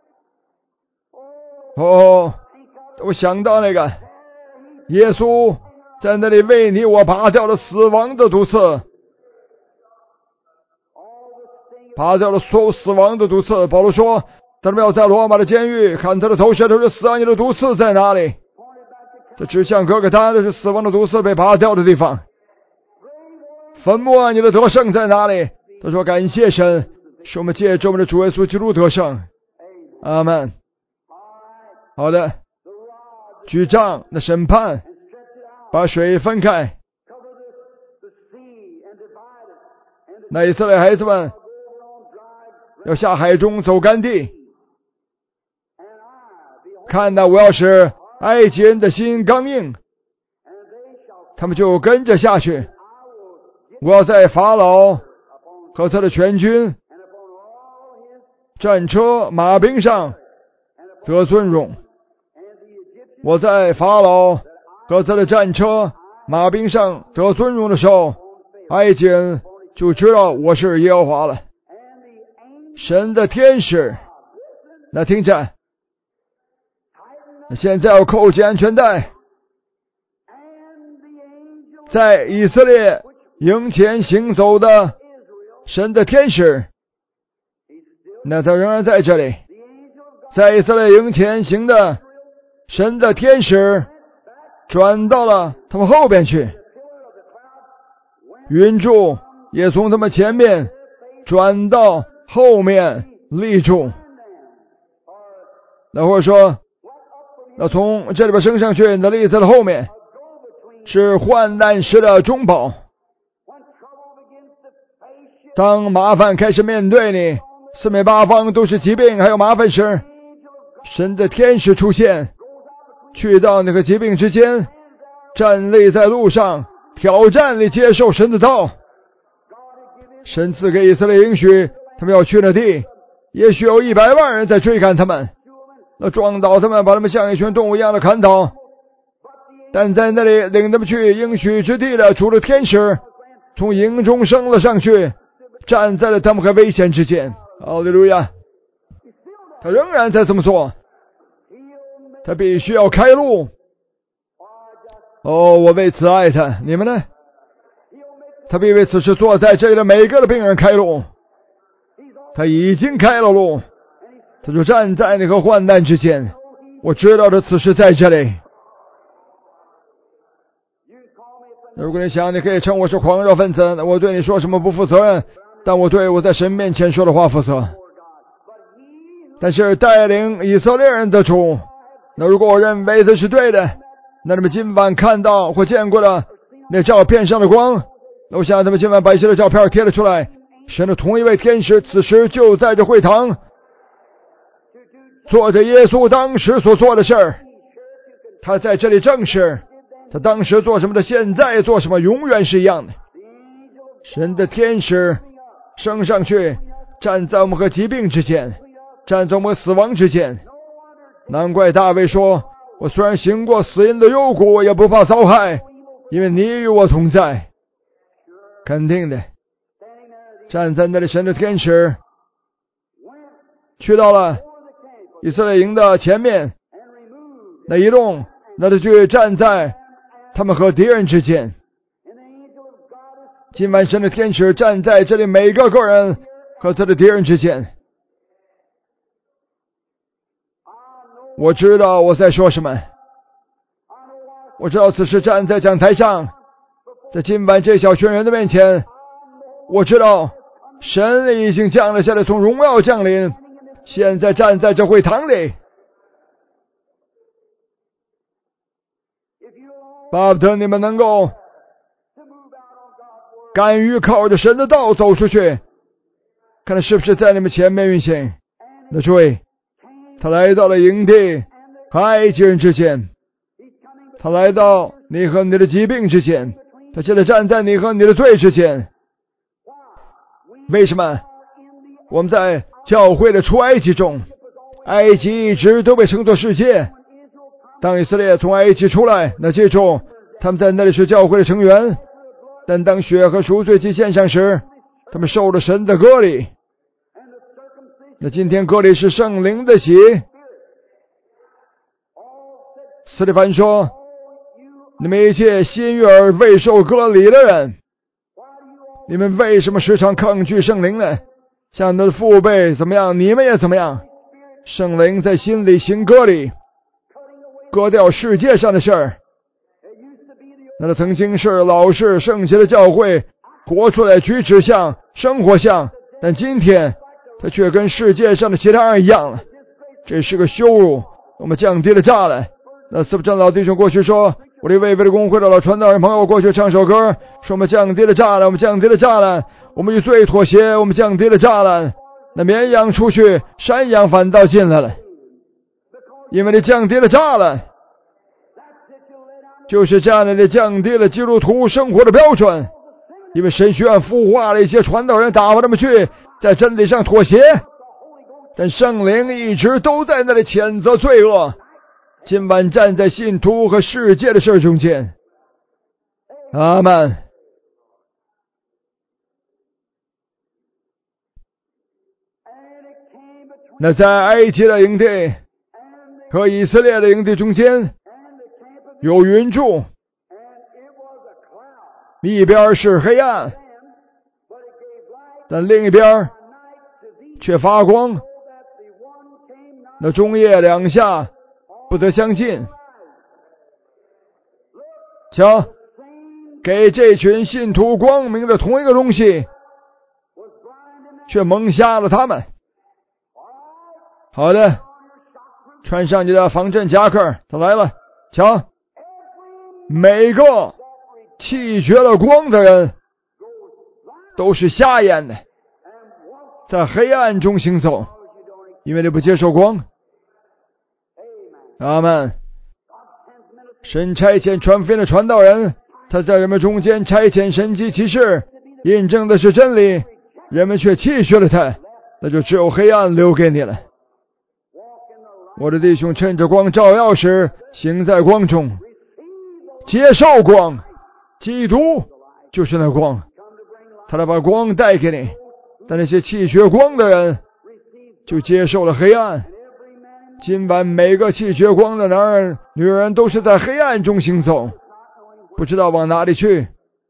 哦，我想到那个耶稣在那里为你我拔掉了死亡的毒刺，拔掉了所有死亡的毒刺。保罗说，他们要在罗马的监狱砍他的头，舌头是死啊，你的毒刺在哪里？这指向哥哥他，那是死亡的毒刺被拔掉的地方。坟墓啊，你的得胜在哪里？他说，感谢神，是我们借着我们的主耶稣基督得胜。阿们。好的，举杖，那审判，把水分开。那以色列孩子们要下海中走干地。看哪，我要使埃及人的心刚硬，他们就跟着下去。我要在法老和他的全军、战车、马兵上得尊荣。我在法老和他的战车、马兵上得尊荣的时候，埃及人就知道我是耶和华了。神的天使，那听着，现在要扣紧安全带，在以色列营前行走的神的天使，那他仍然在这里。 在以色列营前行的神的天使转到了他们后边去，云柱也从他们前面转到后面立住。那或者说，那从这里边升上去，那立在了后面，是患难时的中保。当麻烦开始面对你，四面八方都是疾病还有麻烦时，神的天使出现，去到那个疾病之间，站立在路上，挑战你接受神的道。神赐给以色列应许他们要去的地，也许有100万人在追赶他们，那撞倒他们，把他们像一群动物一样的砍倒。但在那里领他们去应许之地的主的天使从营中升了上去，站在了他们和危险之间。哈利路亚！他仍然在这么做，他必须要开路。哦，我为此爱他，你们呢？他必为此时坐在这里的每个的病人开路，他已经开了路，他就站在那个患难之间。我知道的此时在这里。如果你想你可以称我是狂热分子，那我对你说什么不负责任，但我对我在神面前说的话负责。但是带领以色列人的主，那如果我认为这是对的，那你们今晚看到或见过的那照片上的光，我想他们今晚把一些的照片贴了出来。神的同一位天使此时就在这会堂，做着耶稣当时所做的事儿。他在这里证实他当时做什么的，现在做什么，永远是一样的。神的天使升上去，站在我们和疾病之间，站在我们死亡之间。难怪大卫说，我虽然行过死荫的幽谷，也不怕遭害，因为你与我同在。肯定的，站在那里神的天使去到了以色列营的前面，那一动，那就去站在他们和敌人之间。今晚神的天使站在这里每个个人和他的敌人之间。我知道我在说什么，我知道此时站在讲台上，在今晚这小群人的面前，我知道神已经降了下来，从荣耀降临，现在站在这会堂里。巴不得你们能够敢于靠着神的道走出去，看他是不是在你们前面运行。那注意，他来到了营地和埃及人之间，他来到你和你的疾病之间，他现在站在你和你的罪之间。为什么？我们在教会的出埃及中，埃及一直都被称作世界。当以色列从埃及出来，那记住他们在那里是教会的成员，但当血和赎罪祭献上时，他们受了神的割礼。那今天割礼是圣灵的洗。司提反说，你们一切新约而未受割礼的人，你们为什么时常抗拒圣灵呢？像你的父辈怎么样，你们也怎么样。圣灵在心里行割礼，割掉世界上的事儿。那曾经是老式圣洁的教会，活出来举止像，生活像，但今天他却跟世界上的其他人一样了。这是个羞辱。我们降低了栅栏。那四不长老弟兄过去说，我的未为的公会的老传道人朋友过去唱首歌，说我们降低了栅栏，我们降低了栅栏，我们与罪妥协，我们降低了栅栏。那绵羊出去，山羊反倒进来了，因为你降低了栅栏。就是这样的，你降低了基督徒生活的标准，因为神学院孵化了一些传道人，打发他们去在真理上妥协，但圣灵一直都在那里谴责罪恶。今晚站在信徒和世界的事中间。阿们。那在埃及的营地和以色列的营地中间有云柱，一边是黑暗，但另一边却发光， 那中夜两下不得相近。瞧，给这群信徒光明的同一个东西，却蒙瞎了他们。好的，穿上你的防震夹克，他来了。瞧，每个弃绝了光的人都是瞎眼的，在黑暗中行走，因为你不接受光。阿们。神差遣传福音的传道人，他在人们中间差遣神迹奇事，印证的是真理，人们却弃绝了他，那就只有黑暗留给你了。我的弟兄，趁着光照耀时，行在光中，接受光，基督就是那光，他来把光带给你。但那些弃绝光的人就接受了黑暗。今晚每个弃绝光的男人女人都是在黑暗中行走，不知道往哪里去。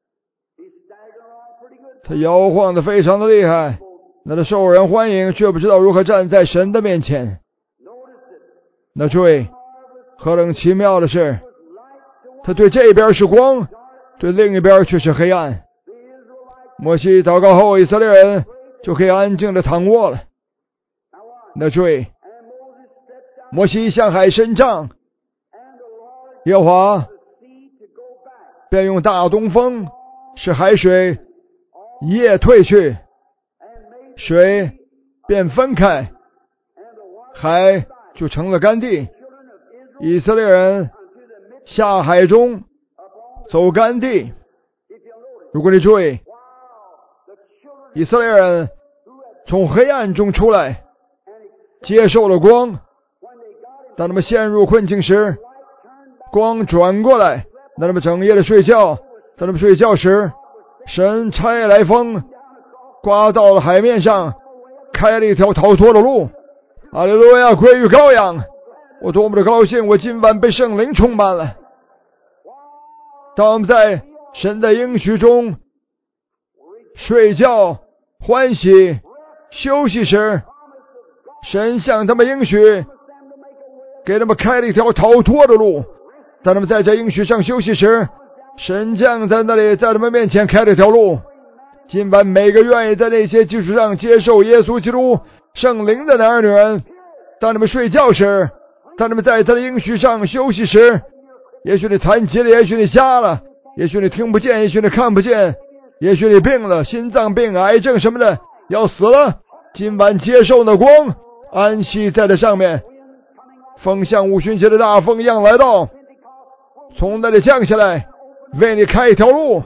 他摇晃得非常的厉害，那他受人欢迎，却不知道如何站在神的面前。那注意，何等奇妙的是，他对这边是光，对另一边却是黑暗。摩西祷告后，以色列人就可以安静地躺卧了。那注意，摩西向海伸杖，耶和华便用大东风使海水一夜退去，水便分开，海就成了干地。以色列人下海中走干地。如果你注意，以色列人从黑暗中出来，接受了光。当他们陷入困境时，光转过来，当他们整夜的睡觉，在他们睡觉时，神差来风，刮到了海面上，开了一条逃脱的路。哈利路亚，归于羔羊。我多么的高兴，我今晚被圣灵充满了。当我们在神的应许中睡觉、欢喜、休息时，神向他们应许，给他们开了一条逃脱的路。当他们在这应许上休息时，神将在那里在他们面前开了一条路。今晚每个愿意在那些基础上接受耶稣基督圣灵的男儿女人，当你们睡觉时，当你们在他的应许上休息时，也许你残疾了，也许你瞎了，也许你听不见，也许你看不见，也许你病了，心脏病、癌症什么的，要死了，今晚接受那光，安息在这上面。风像五旬节的大风一样来到，从那里降下来，为你开一条路。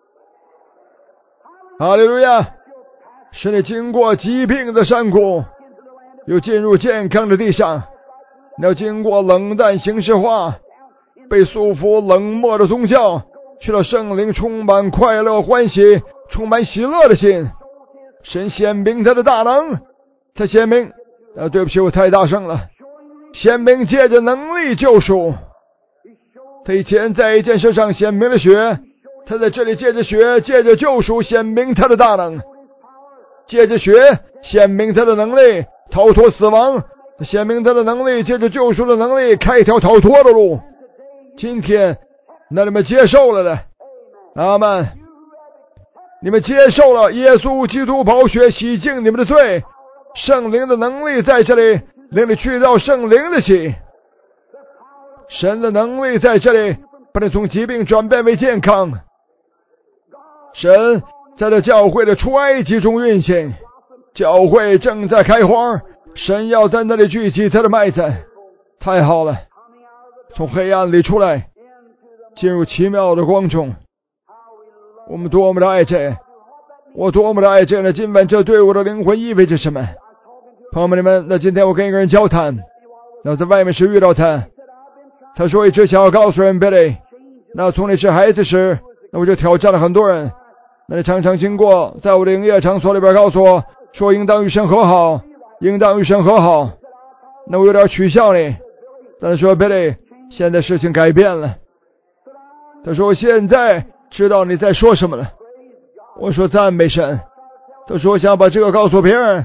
哈利路亚！使你经过疾病的山谷，又进入健康的地上。你要经过冷淡形式化、被束缚冷漠的宗教，去到圣灵充满快乐欢喜、充满喜乐的心。神显明他的大能，他显明对不起，我太大声了。显明借着能力救赎。他以前在一件事上显明了血，他在这里借着血、借着救赎显明他的大能，借着血显明他的能力逃脱死亡，显明他的能力借着救赎的能力开一条逃脱的路。今天那你们接受了的，阿们，你们接受了耶稣基督宝血洗净你们的罪，圣灵的能力在这里令你去到圣灵的喜，神的能力在这里把你从疾病转变为健康。神在这教会的出埃及中运行，教会正在开花，神要在那里聚集他的麦子。太好了，从黑暗里出来，进入奇妙的光中。我们多么的爱这，我多么的爱这呢？今晚这对我的灵魂意味着什么？朋友们，你们，那今天我跟一个人交谈，那在外面时遇到他，他说一直想要告诉人 Billy， 那从你是孩子时，那我就挑战了很多人，那你常常经过在我的营业场所里边告诉我说应当与神和好，应当与神和好，那我有点取笑你。但是说 Billy， 现在事情改变了。他说我现在知道你在说什么了。我说赞美神。他说我想把这个告诉别人，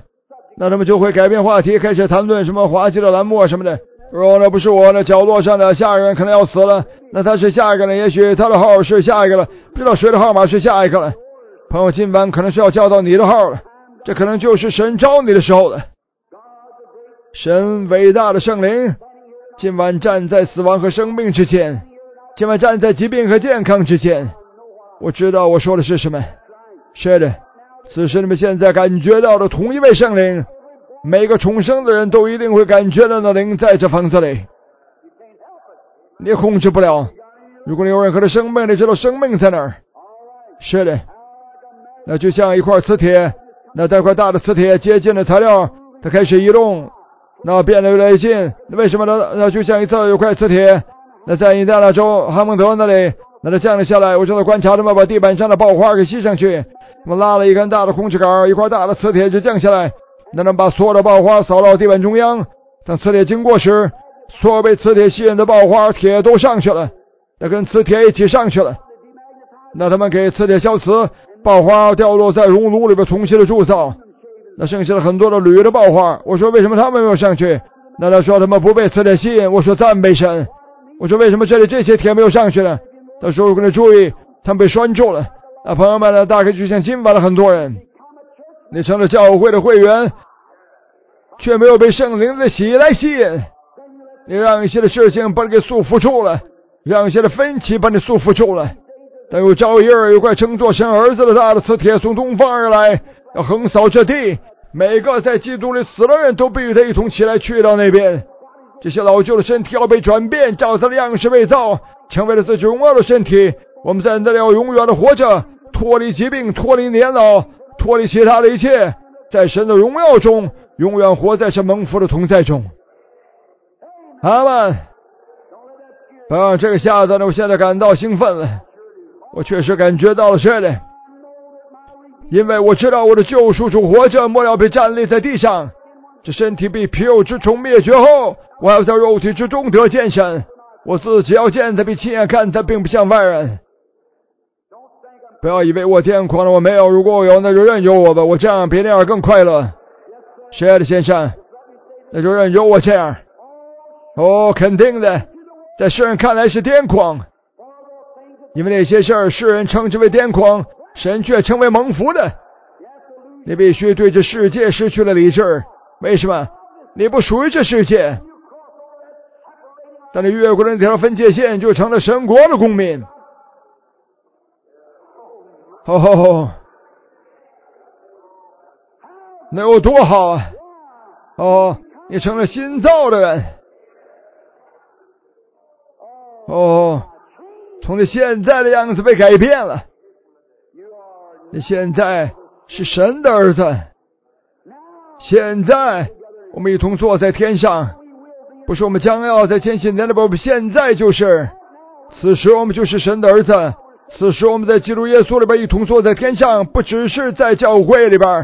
那他们就会改变话题，开始谈论什么滑稽的栏目什么的。如果那不是我，那角落上的下一个人可能要死了，那他是下一个人，也许他的号是下一个了，不知道谁的号码是下一个了。朋友，今晚可能是要叫到你的号了，这可能就是神召你的时候了。神伟大的圣灵今晚站在死亡和生命之间，今晚站在疾病和健康之间。我知道我说的是什么。是的，此时你们现在感觉到的同一位圣灵，每个重生的人都一定会感觉到那灵在这房子里，你也控制不了。如果你有任何的生命，你知道生命在哪儿。是的，那就像一块磁铁，那带块大的磁铁接近了材料，它开始移动，那变得越来越近。为什么呢？那就像一侧有块磁铁，那在印第安纳州哈蒙德那里，那它降了下来。我正在观察他们把地板上的爆花给吸上去，我拉了一根大的控制杆，一块大的磁铁就降下来，那能把所有的爆花扫到地板中央。当磁铁经过时，所有被磁铁吸引的爆花铁都上去了，那跟磁铁一起上去了。那他们给磁铁消磁，爆花掉落在熔炉里边重新的铸造，那剩下了很多的铝的爆花。我说为什么他们没有上去？那他说他们不被磁铁吸引。我说赞美神。我说为什么这里这些铁没有上去呢？他说我跟你注意，他们被拴住了。朋友们呢，大概就像今晚的很多人，你成了教会的会员，却没有被圣灵的喜来吸引，你让一些的事情把你给束缚住了，让一些的分歧把你束缚住了。但有朝一日，有块称作神儿子的大的磁铁从东方而来，要横扫这地。每个在基督里死了人都必与他一同起来去到那边。这些老旧的身体要被转变，照他的样式被造，成为了自己荣耀的身体。我们在那里要永远的活着，脱离疾病，脱离年老，脱离其他的一切，在神的荣耀中永远活在这蒙福的同在中。阿们。这个下子呢，我现在感到兴奋了。我确实感觉到了这里，因为我知道我的救赎主活着，末了被站立在地上。这身体被皮肉之虫灭绝后，我要在肉体之中得见神。我自己要见他，比亲眼看他，并不像外人。不要以为我癫狂了，我没有。如果我有，那就任由我吧，我这样比那样更快乐。亲爱的先生，那就任由我这样。肯定的，在世人看来是癫狂，因为那些事儿世人称之为癫狂，神却称为蒙福的。你必须对这世界失去了理智。为什么？你不属于这世界。当你越过了那条分界线，就成了神国的公民。那有多好啊！你成了新造的人。从你现在的样子被改变了。你现在是神的儿子。现在我们一同坐在天上，不是我们将要在千禧年的，我们现在就是。此时我们就是神的儿子。此时我们在基督耶稣里边一同坐在天上，不只是在教会里边，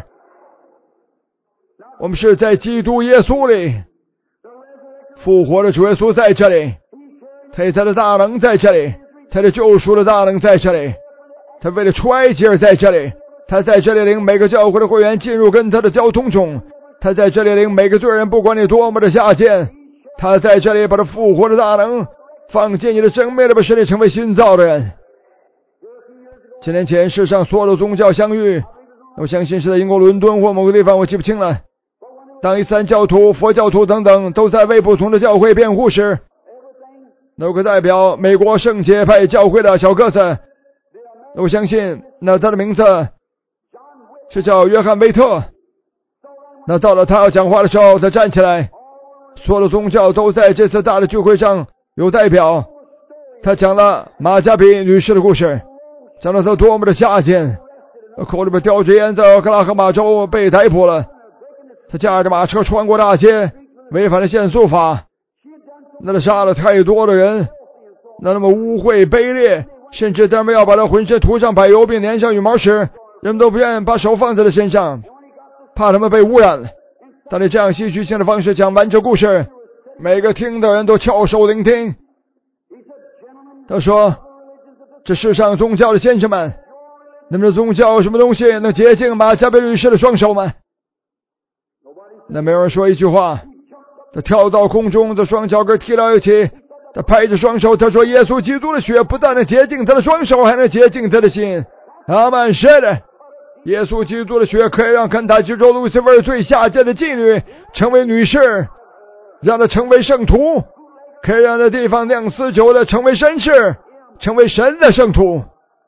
我们是在基督耶稣里。复活的主耶稣在这里，他的大能在这里，他的救赎的大能在这里，他为了出埃及而在这里，他在这里领每个教会的会员进入跟他的交通中，他在这里领每个罪人，不管你多么的下贱，他在这里把他复活的大能放进你的生命里，使你成为新造的人。几年前世上所有的宗教相遇，我相信是在英国伦敦或某个地方，我记不清了。当伊斯兰教徒、佛教徒等等都在为不同的教会辩护时，有个代表美国圣洁派教会的小个子，我相信那他的名字是叫约翰威特。那到了他要讲话的时候，他站起来，所有的宗教都在这次大的聚会上有代表。他讲了马加比女士的故事，讲了他多么的下贱，口里边叼着烟，在奥克拉荷马州被逮捕了。他驾着马车穿过大街，违反了限速法。那他杀了太多的人，那么污秽卑劣，甚至他们要把他浑身涂上柏油并粘上羽毛时，人们都不愿意把手放在他身上，怕他们被污染了。当你这样戏剧性的方式讲完这故事，每个听的人都翘首聆听。他说，这世上宗教的先生们，你们的宗教有什么东西能洁净马加比律师的双手吗？ 那没有人说一句话。他跳到空中，他双脚跟踢到一起，他拍着双手，他说：“耶稣基督的血不但能洁净他的双手，还能洁净他的心。”阿们，是的，耶稣基督的血可以让肯塔基州路西弗最下贱的妓女成为女士，让她成为圣徒，可以让这地方酿死酒的成为绅士，成为神的圣徒。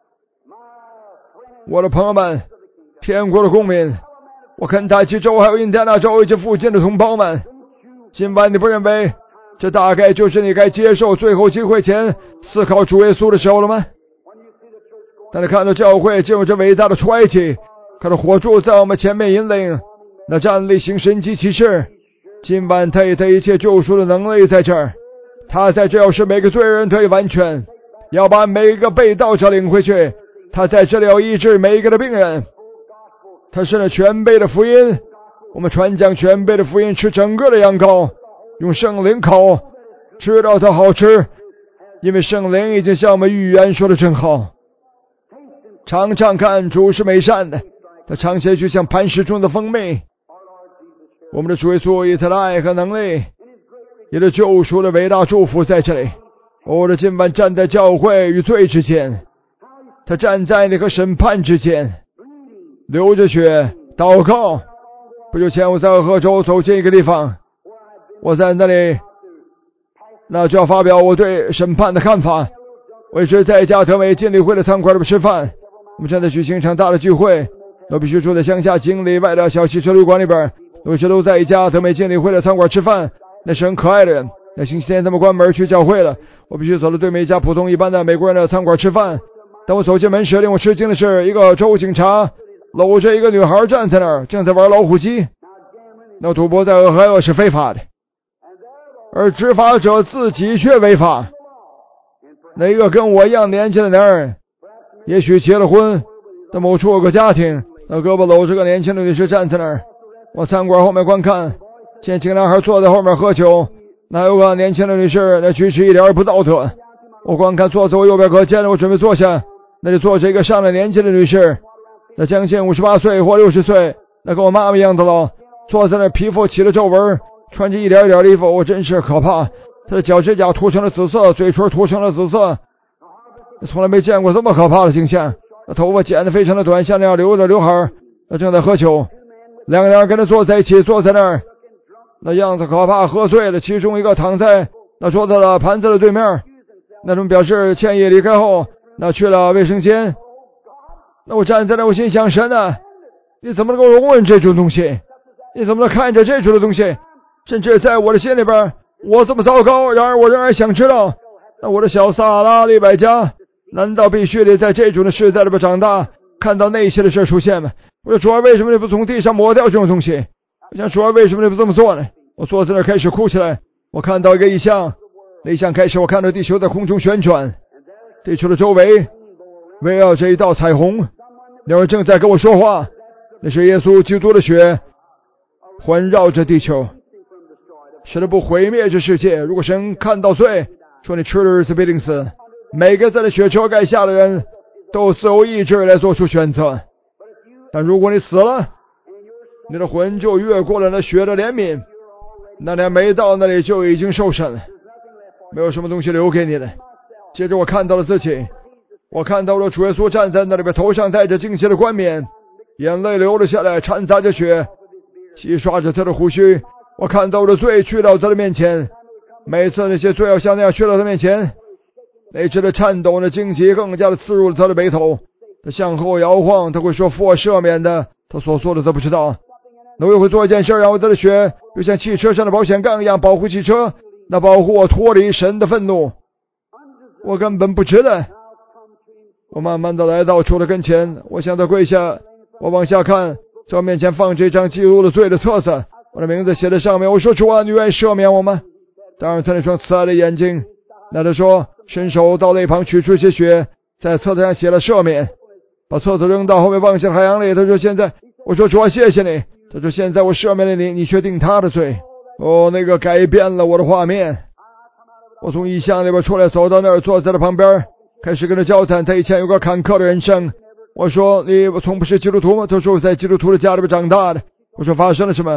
我的朋友们，天国的公民，我肯塔基州还有印第安纳州以及附近的同胞们，今晚你不认为这大概就是你该接受最后机会前思考主耶稣的时候了吗？当你看到教会进入这伟大的衰期，看到火柱在我们前面引领，那站立行神迹奇事，今晚他一切救赎的能力在这儿，他在这要使每个罪人得以完全，要把每一个被盗者领回去，他在这里要医治每一个的病人，他是那全备的福音。我们传讲全备的福音，吃整个的羊羔，用圣灵烤，知道它好吃，因为圣灵已经向我们预言说的真好。尝尝看，主是美善的，他尝起来就像磐石中的蜂蜜。我们的主耶稣以他的爱和能力，以他救赎的伟大祝福在这里。我的今晚站在教会与罪之间，他站在你和审判之间，流着血祷告。不久前我在河州走进一个地方，我在那里那就要发表我对审判的看法。我一直在加特美浸礼会的餐馆里吃饭，我们正在举行一场大的聚会，我必须住在乡下10里外的小汽车旅馆里边，我一直都在一家特美浸礼会的餐馆吃饭，那是很可爱的人。那星期天他们关门去教会了，我必须走到对面一家普通一般的美国人的餐馆吃饭。当我走进门时，令我吃惊的是，一个州警察搂着一个女孩站在那儿，正在玩老虎机。那赌博在俄亥俄是非法的，而执法者自己却违法。那一个跟我一样年轻的男人，也许结了婚，在某处有个家庭，那胳膊搂着个年轻的女士站在那儿。我餐馆后面观看，见几个男孩坐在后面喝酒，那有个年轻的女士，那举止一点也不道德。我观看坐在我右边隔间，我准备坐下，那里坐着一个上了年纪的女士，那将近58岁或60岁，那跟我妈妈一样的老，坐在那皮肤起了皱纹，穿着一点一点的衣服，我真是可怕。他的脚指甲涂成了紫色，嘴唇涂成了紫色，从来没见过这么可怕的景象。那头发剪得非常的短，像那样留着刘海。他正在喝酒，两个人跟他坐在一起，坐在那儿，那样子可怕，喝醉了。其中一个躺在那桌子的盘子的对面，那种表示歉意离开后，那去了卫生间。那我站在那，我心想，神啊，你怎么能够容忍这种东西？你怎么能看着这种的东西？甚至在我的心里边，我这么糟糕，然而我仍然想知道，那我的小萨拉利百家难道必须得在这种的事在里边长大，看到那些的事出现吗？我说主啊，为什么你不从地上抹掉这种东西？我想主啊，为什么你不这么做呢？我坐在那儿开始哭起来。我看到一个异象，那异象开始，我看到地球在空中旋转，地球的周围围绕着一道彩虹，那人正在跟我说话，那是耶稣基督的血环绕着地球，使得不毁灭这世界。如果神看到罪，说你吃的日子必定死，每个在这血车盖下的人都有自由意志来做出选择。但如果你死了，你的魂就越过了那血的怜悯，那你还没到那里就已经受审了，没有什么东西留给你的。接着我看到了自己，我看到了主耶稣站在那里边，头上戴着荆棘的冠冕，眼泪流了下来，掺杂着血，洗刷着他的胡须。我看到了罪去到他的面前，每次那些罪要像那样去到他面前，那只的颤抖的荆棘更加的刺入了他的眉头，他向后摇晃，他会说父啊赦免的，他所说的他不知道。那我也会做一件事，让我的血就像汽车上的保险杠一样保护汽车，那保护我脱离神的愤怒。我根本不值得。我慢慢的来到主的跟前，我向他跪下，我往下看，在我面前放这张记录了罪的册子，我的名字写在上面。我说主啊，你愿意赦免我吗？当然他那双慈爱的眼睛，那他说伸手到那旁取出一些血，在册子上写了赦免，把册子扔到后面放下海洋里。他说现在，我说主啊谢谢你。他说现在我赦免了你，你却定他的罪。哦，那个改变了我的画面。我从异象里边出来，走到那儿，坐在他旁边，开始跟他交谈。他以前有个坎坷的人生。我说你从不是基督徒吗？他说我在基督徒的家里边长大的。我说发生了什么？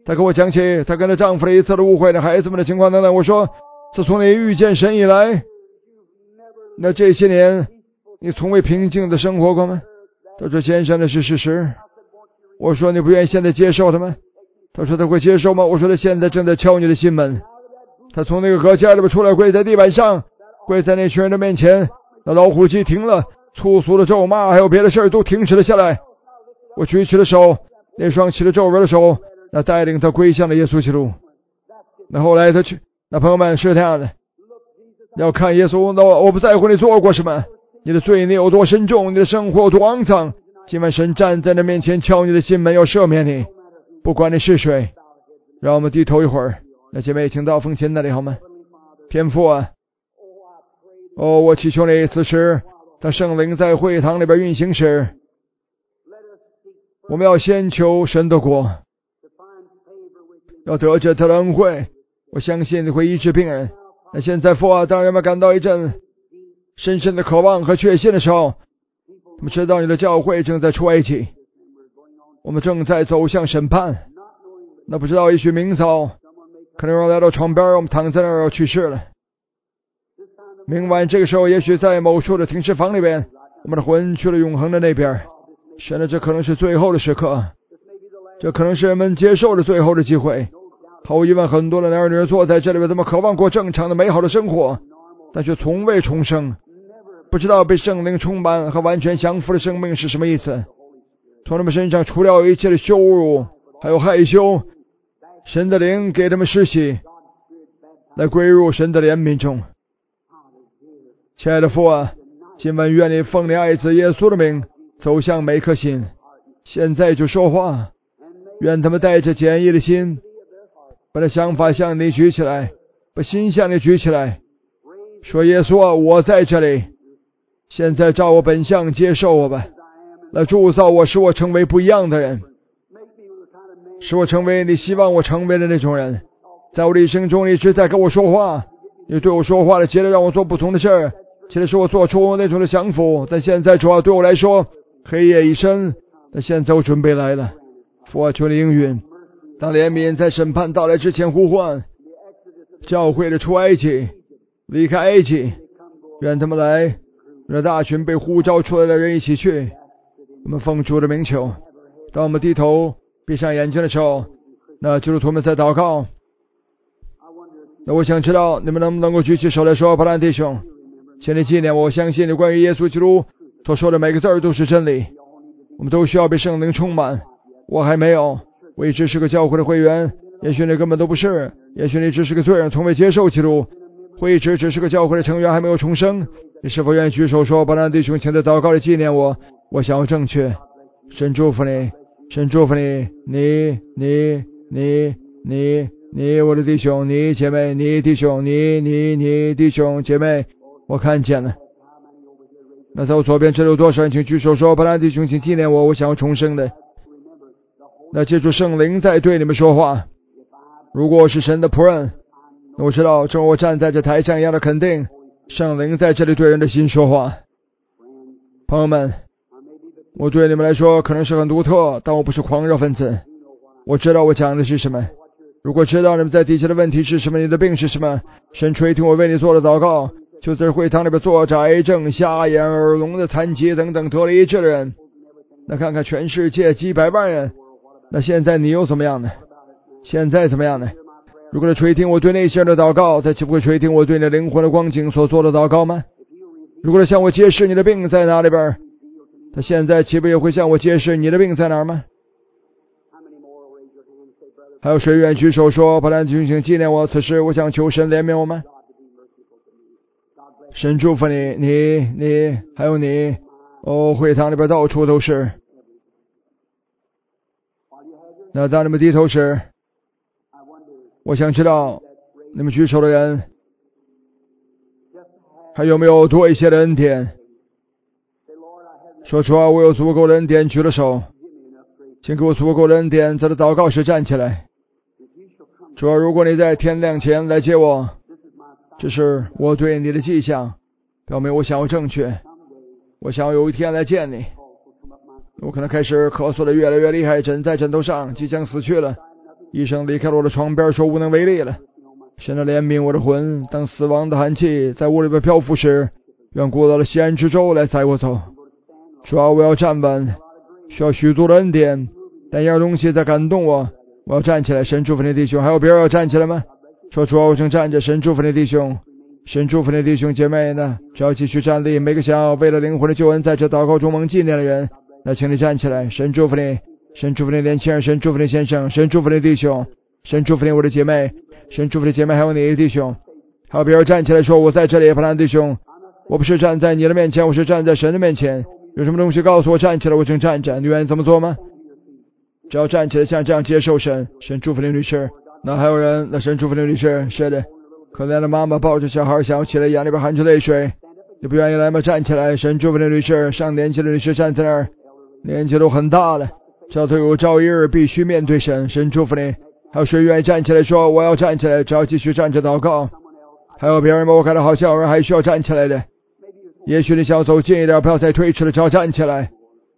他给我讲起他跟他丈夫的一次的误会的孩子们的情况等等。我说，自从你遇见神以来，那这些年你从未平静的生活过吗？他说，先生，那是事实。我说，你不愿意现在接受他吗？他说，他会接受吗？我说，他现在正在敲你的心门。他从那个隔间里边出来，跪在地板上，跪在那群人的面前。那老虎机停了，粗俗的咒骂还有别的事儿都停止了下来。我举起了手，那双起了皱纹的手，那带领他归向了耶稣基督。那后来他去，那朋友们是这样的，要看耶稣。那我不在乎你做过什么，你的罪孽有多深重，你的生活有多肮脏。今晚神站在那面前敲你的心门，要赦免你，不管你是谁。让我们低头一会儿。那姐妹请到风琴那里好吗？天父啊，我祈求你此时当圣灵在会堂里边运行时，我们要先求神的国，要得着他的恩惠。我相信你会医治病人。那现在父啊，当人们感到一阵深深的渴望和确信的时候，我们知道你的教会正在出埃及，我们正在走向审判。那不知道也许明早可能要来到床边，我们躺在那儿要去世了。明晚这个时候，也许在某处的停尸房里边，我们的魂去了永恒的那边。神的，这可能是最后的时刻，这可能是人们接受的最后的机会。毫无疑问，很多的男儿女儿坐在这里边，他们渴望过正常的美好的生活，但却从未重生，不知道被圣灵充满和完全降服的生命是什么意思。从他们身上除掉一切的羞辱还有害羞，神的灵给他们施洗，来归入神的怜悯中。亲爱的父啊，今晚愿你奉你爱子耶稣的名走向每颗心，现在就说话。愿他们带着简易的心，把这想法向你举起来，把心向你举起来，说耶稣啊，我在这里，现在照我本相接受我吧，来铸造我，使我成为不一样的人，使我成为你希望我成为的那种人。在我的一生中，你一直在跟我说话，你对我说话了，接着让我做不同的事儿，接着使我做出那种的降服。但现在主要对我来说，黑夜已深，但现在我准备来了。父啊，求你应允，当怜悯在审判到来之前呼唤教会的出埃及，离开埃及，愿他们来，让大群被呼召出来的人一起去。我们奉主的名求。当我们低头闭上眼睛的时候，那基督徒们在祷告。那我想知道你们能不能够举起手来说，巴兰弟兄，请你纪念我，相信你关于耶稣基督所说的每个字儿都是真理。我们都需要被圣灵充满，我还没有，我一直是个教会的会员，也许你根本都不是，也许你只是个罪人，从未接受基督，我一直只是个教会的成员，还没有重生。你是否愿意举手说，巴兰弟兄，请在祷告里纪念我，我想要正确。神祝福你，神祝福你，你我的弟兄，你姐妹，你弟兄，你弟兄姐妹，我看见了。那在我左边这里有多少人，请举手说，巴兰弟兄，请纪念我，我想要重生的。那借助圣灵在对你们说话。如果我是神的仆人，我知道正如我站在这台上一样的肯定，圣灵在这里对人的心说话。朋友们，我对你们来说可能是很独特，但我不是狂热分子。我知道我讲的是什么。如果知道你们在底下的问题是什么，你的病是什么，神垂听我为你做的祷告，就在会堂里边坐着癌症、瞎眼、耳聋的残疾等等得了医治的人。那看看全世界几百万人，那现在你又怎么样呢？现在怎么样呢？如果他垂听我对那些人的祷告，他岂不会垂听我对你灵魂的光景所做的祷告吗？如果他向我揭示你的病在哪里边，他现在岂不也会向我揭示你的病在哪儿吗？还有谁愿意举手说，巴兰弟兄，请纪念我，此时我想求神怜悯我们。神祝福你，你还有你，会堂里边到处都是。那当你们低头时，我想知道你们举手的人还有没有多一些的恩典。说实话，我有足够的恩典，举了手，请给我足够的恩典，在这祷告时站起来。主要如果你在天亮前来接我，这是我对你的迹象，表明我想要正确，我想要有一天来见你。我可能开始咳嗽的越来越厉害，枕在枕头上，即将死去了。 医生离开了我的床边，说无能为力了。神的怜悯我的魂，当死亡的寒气在屋里边漂浮时，愿古老的西安之舟来载我走。主要我要站稳，需要许多的恩典，但一样东西在感动我，我要站起来。神祝福你弟兄，还有别人要站起来吗？说主要我正站着，神祝福你弟兄，神祝福你弟兄姐妹呢，只要继续站立。每个想要为了灵魂的救恩在这祷告中蒙纪念的人，那请你站起来。神祝福你，神祝福你年轻人，神祝福你先生，神祝福你弟兄，神祝福你我的姐妹，神祝福你姐妹，还有你弟兄，还有别人站起来说我在这里。普兰弟兄，我不是站在你的面前，我是站在神的面前。有什么东西告诉我站起来，我正站着。你愿意这么做吗？只要站起来，像这样接受神。神祝福你律师。那还有人，那神祝福你律师。是的，可怜的妈妈抱着小孩想要起来，眼里边含着泪水，你不愿意来吗？站起来。神祝福你律师。上年纪的律师站在那儿，年纪都很大了，这都有朝一日必须面对神。神祝福你。还有谁愿意站起来说我要站起来？只要继续站着祷告。还有别人吗？我看到好像有人还需要站起来的。也许你想要走近一点，不要再推迟了，只要站起来。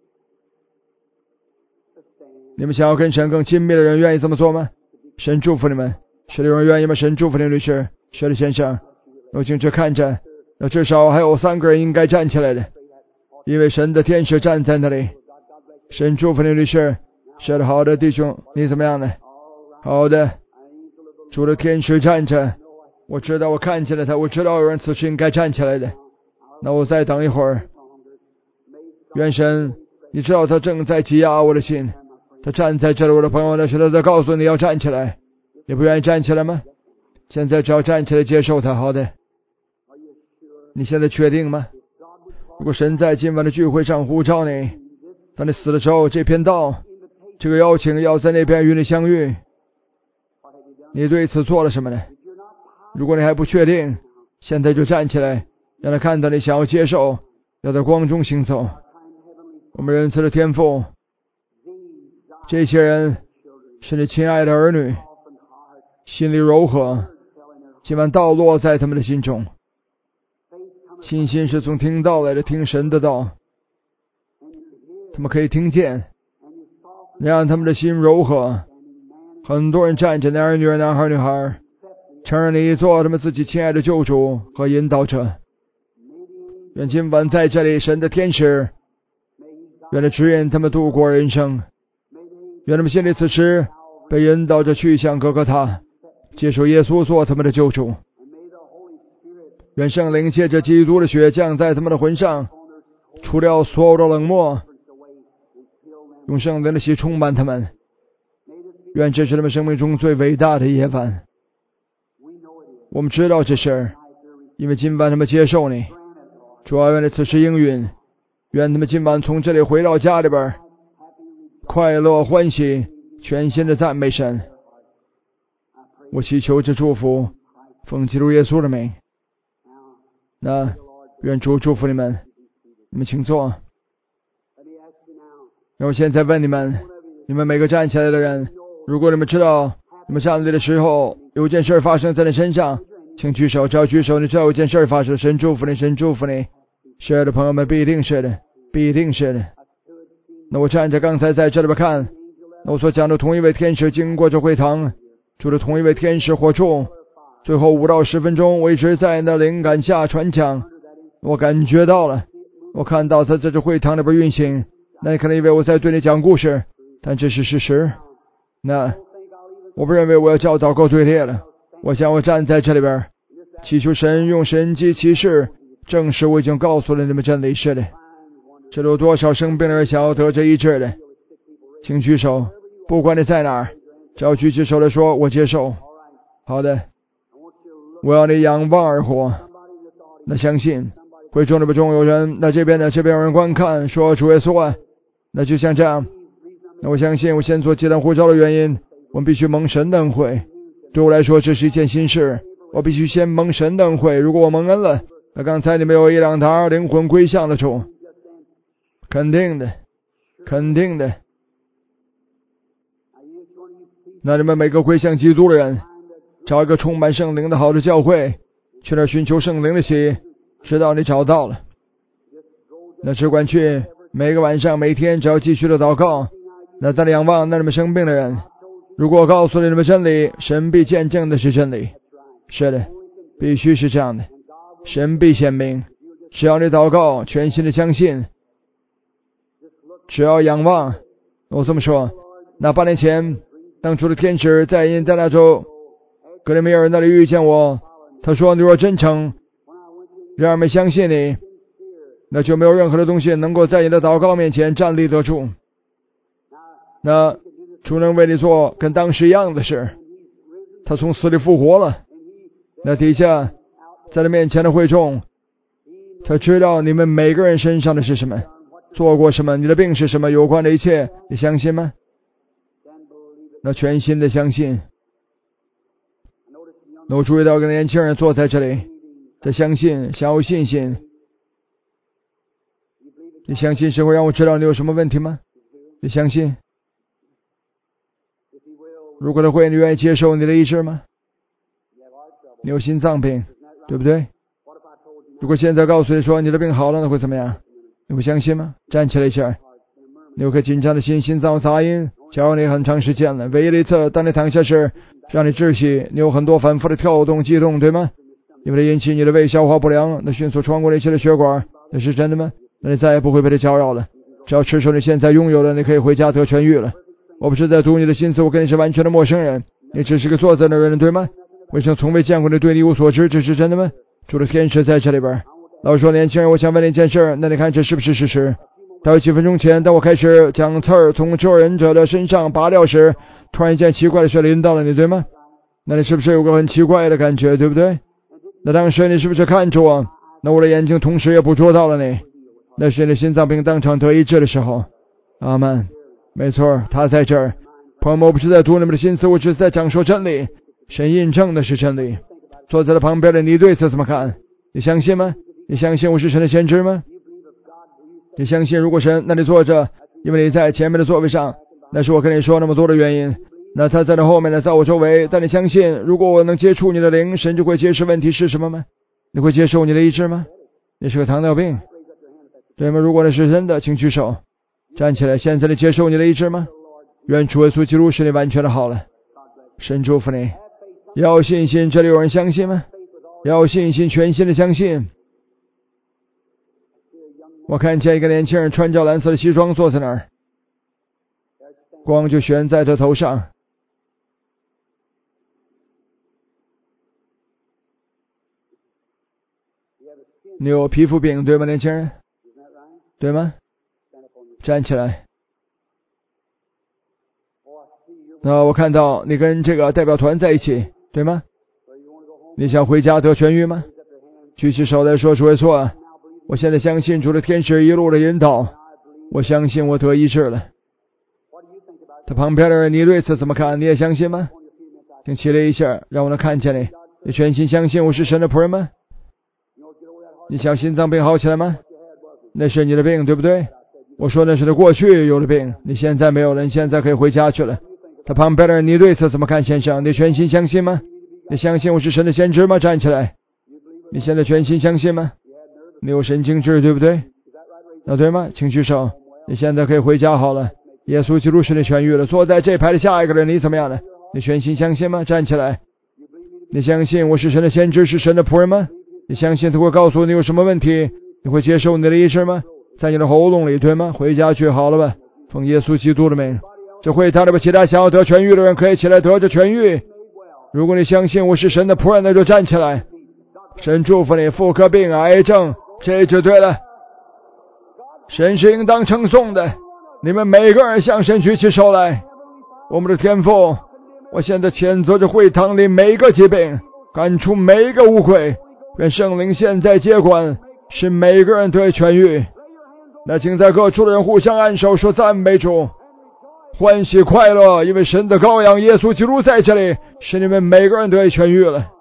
你们想要跟神更亲密的人愿意这么做吗？神祝福你们。是的，有人愿意吗？神祝福你律师。是的先生，我静止看着，那至少还有3个人应该站起来的，因为神的天使站在那里。神祝福你律师。是的，好的弟兄，你怎么样呢？好的，主的天使站着，我知道，我看见了他，我知道有人此时应该站起来的。那我再等一会儿。愿神，你知道他正在挤压我的心，他站在这里，我的朋友呢，是他在告诉你要站起来。你不愿意站起来吗？现在只要站起来接受他。好的，你现在确定吗？如果神在今晚的聚会上呼召你，当你死的时候，这篇道，这个邀请要在那边与你相遇，你对此做了什么呢？如果你还不确定，现在就站起来，让他看到你想要接受，要在光中行走。我们仁慈的天父，这些人是你亲爱的儿女，心里柔和，今晚道落在他们的心中。信心是从听道来的，听神的道，他们可以听见，你让他们的心柔和。很多人站着，男儿女儿，男孩女孩，承认你做他们自己亲爱的救主和引导者。愿今晚在这里，神的天使愿他指引他们度过人生，愿他们心里此时被引导着去向哥哥他，接受耶稣做他们的救主。愿圣灵借着基督的血降在他们的魂上，除掉所有的冷漠，用圣灵的血充满他们。愿这是他们生命中最伟大的夜晚。我们知道这事，因为今晚他们接受你。主要愿你此时应允，愿他们今晚从这里回到家里边，快乐欢喜，全心的赞美神。我祈求这祝福，奉基督耶稣的名。那愿主祝福你们，你们请坐。那我现在问你们，你们每个站起来的人，如果你们知道你们站立的时候有件事发生在你身上，请举手。只要举手，你知道有件事发生，神祝福你，神祝福你。是的，朋友们，必定是的，必定是的。那我站着刚才在这里边看，那我所讲的同一位天使经过这会堂，住的同一位天使火柱，最后5到10分钟，我一直在那灵感下传讲，我感觉到了，我看到他在这会堂里边运行。那你可能以为我在对你讲故事，但这是事实。那我不认为我要教祷告队列了，我想我站在这里边，祈求神用神迹奇事证实我已经告诉了你们真理。是的，这里有多少生病的人想要得这医治的，请举手，不管你在哪儿，只要举起手来说我接受。好的，我要你仰望而活。那相信会众里边中有人，那这边有人观看说主耶稣啊，那就像这样。那我相信我先做接待呼召的原因，我们必须蒙神的恩惠。对我来说这是一件新事，我必须先蒙神的恩惠。如果我蒙恩了，那刚才你们有1-2堂灵魂归向了主，肯定的，肯定的。那你们每个归向基督的人，找一个充满圣灵的好的教会，去那儿寻求圣灵的喜，直到你找到了。那只管去，每个晚上每天只要继续的祷告。那在仰望那你们生病的人， 如果我告诉了你们真理，神必见证的是真理。是的，必须是这样的。神必显明，只要你祷告，全心的相信，只要仰望。我这么说，那8年前，当初的天使在印第安纳州格雷米尔那里遇见我，他说：“你若真诚，然而没相信你，那就没有任何的东西能够在你的祷告面前站立得住。那主能为你做跟当时一样的事。他从死里复活了。那底下在他面前的会众，他知道你们每个人身上的是什么，做过什么，你的病是什么，有关的一切，你相信吗？那全心的相信。那我注意到一个年轻人坐在这里，在相信，想要信心。你相信神会让我知道你有什么问题吗？你相信？如果他会，你愿意接受你的医治吗？你有心脏病，对不对？如果现在告诉你说你的病好了，那会怎么样？你会相信吗？站起来一下。你有颗紧张的心，心脏杂音搅扰你很长时间了。唯一的一次，当你躺下时，让你窒息，你有很多反复的跳动、激动，对吗？因为它引起你的胃消化不良，那迅速穿过了一切的血管，那是真的吗？那你再也不会被它搅扰了。只要持守你现在拥有的，你可以回家得痊愈了。我不是在读你的心思，我跟你是完全的陌生人，你只是个坐在那儿的人，对吗？我想从未见过你，对你一无所知，这是真的吗？主的天使在这里边。老实说，年轻人，我想问你一件事，那你看这是不是事实？大约几分钟前，当我开始将刺儿从救人者的身上拔掉时，突然一件奇怪的事临到了你，对吗？那你是不是有个很奇怪的感觉，对不对？那当时你是不是看着我？那我的眼睛同时也捕捉到了你。那是你的心脏病当场得医治的时候。阿们。没错，他在这儿。朋友们，我不是在读你们的心思，我只是在讲说真理。神印证的是真理。坐在他旁边的你对此怎么看？你相信吗？你相信我是神的先知吗？你相信如果神那里坐着，因为你在前面的座位上，那是我跟你说那么多的原因。那他在那后面呢，在我周围。但你相信如果我能接触你的灵，神就会揭示问题是什么吗？你会接受你的医治吗？你是个糖尿病，对吗？如果那是真的，请举手。站起来。现在你接受你的医治吗？愿主耶稣基督使你完全的好了。神祝福你。要有信心。这里有人相信吗？要有信心，全心的相信。我看见一个年轻人穿着蓝色的西装坐在那儿，光就悬在他头上。你有皮肤病对吗，年轻人？对吗？站起来。我看到你跟这个代表团在一起，对吗？你想回家得痊愈吗？举起手来说主耶稣啊，我现在相信主的天使一路的引导，我相信我得医治了。他旁边的人，你对此怎么看？你也相信吗？请起来一下，让我能看见你。你全心相信我是神的仆人吗？你想心脏病好起来吗？那是你的病，对不对？我说那是你过去有的病，你现在没有了，你现在可以回家去了。他旁边的人，你对此怎么看，先生？你全心相信吗？你相信我是神的先知吗？站起来。你现在全心相信吗？你有神经质，对不对？那对吗？请举手。你现在可以回家好了。耶稣基督使你痊愈了。坐在这排的下一个人，你怎么样了？你全心相信吗？站起来。你相信我是神的先知，是神的仆人吗？你相信他会告诉你有什么问题？你会接受你的医治吗？在你的喉咙里，对吗？回家去好了吧。奉耶稣基督的名。这会堂里边其他想要得痊愈的人可以起来得着痊愈。如果你相信我是神的仆人，那就站起来。神祝福你。妇科病、癌症，这就对了。神是应当称颂的。你们每个人向神举起手来。我们的天父，我现在谴责着会堂里每一个疾病，赶出每一个污秽。愿圣灵现在接管，使每个人得以痊愈。那请在各处的人互相按手，说赞美主，欢喜快乐，因为神的羔羊耶稣基督在这里，使你们每个人得以痊愈了。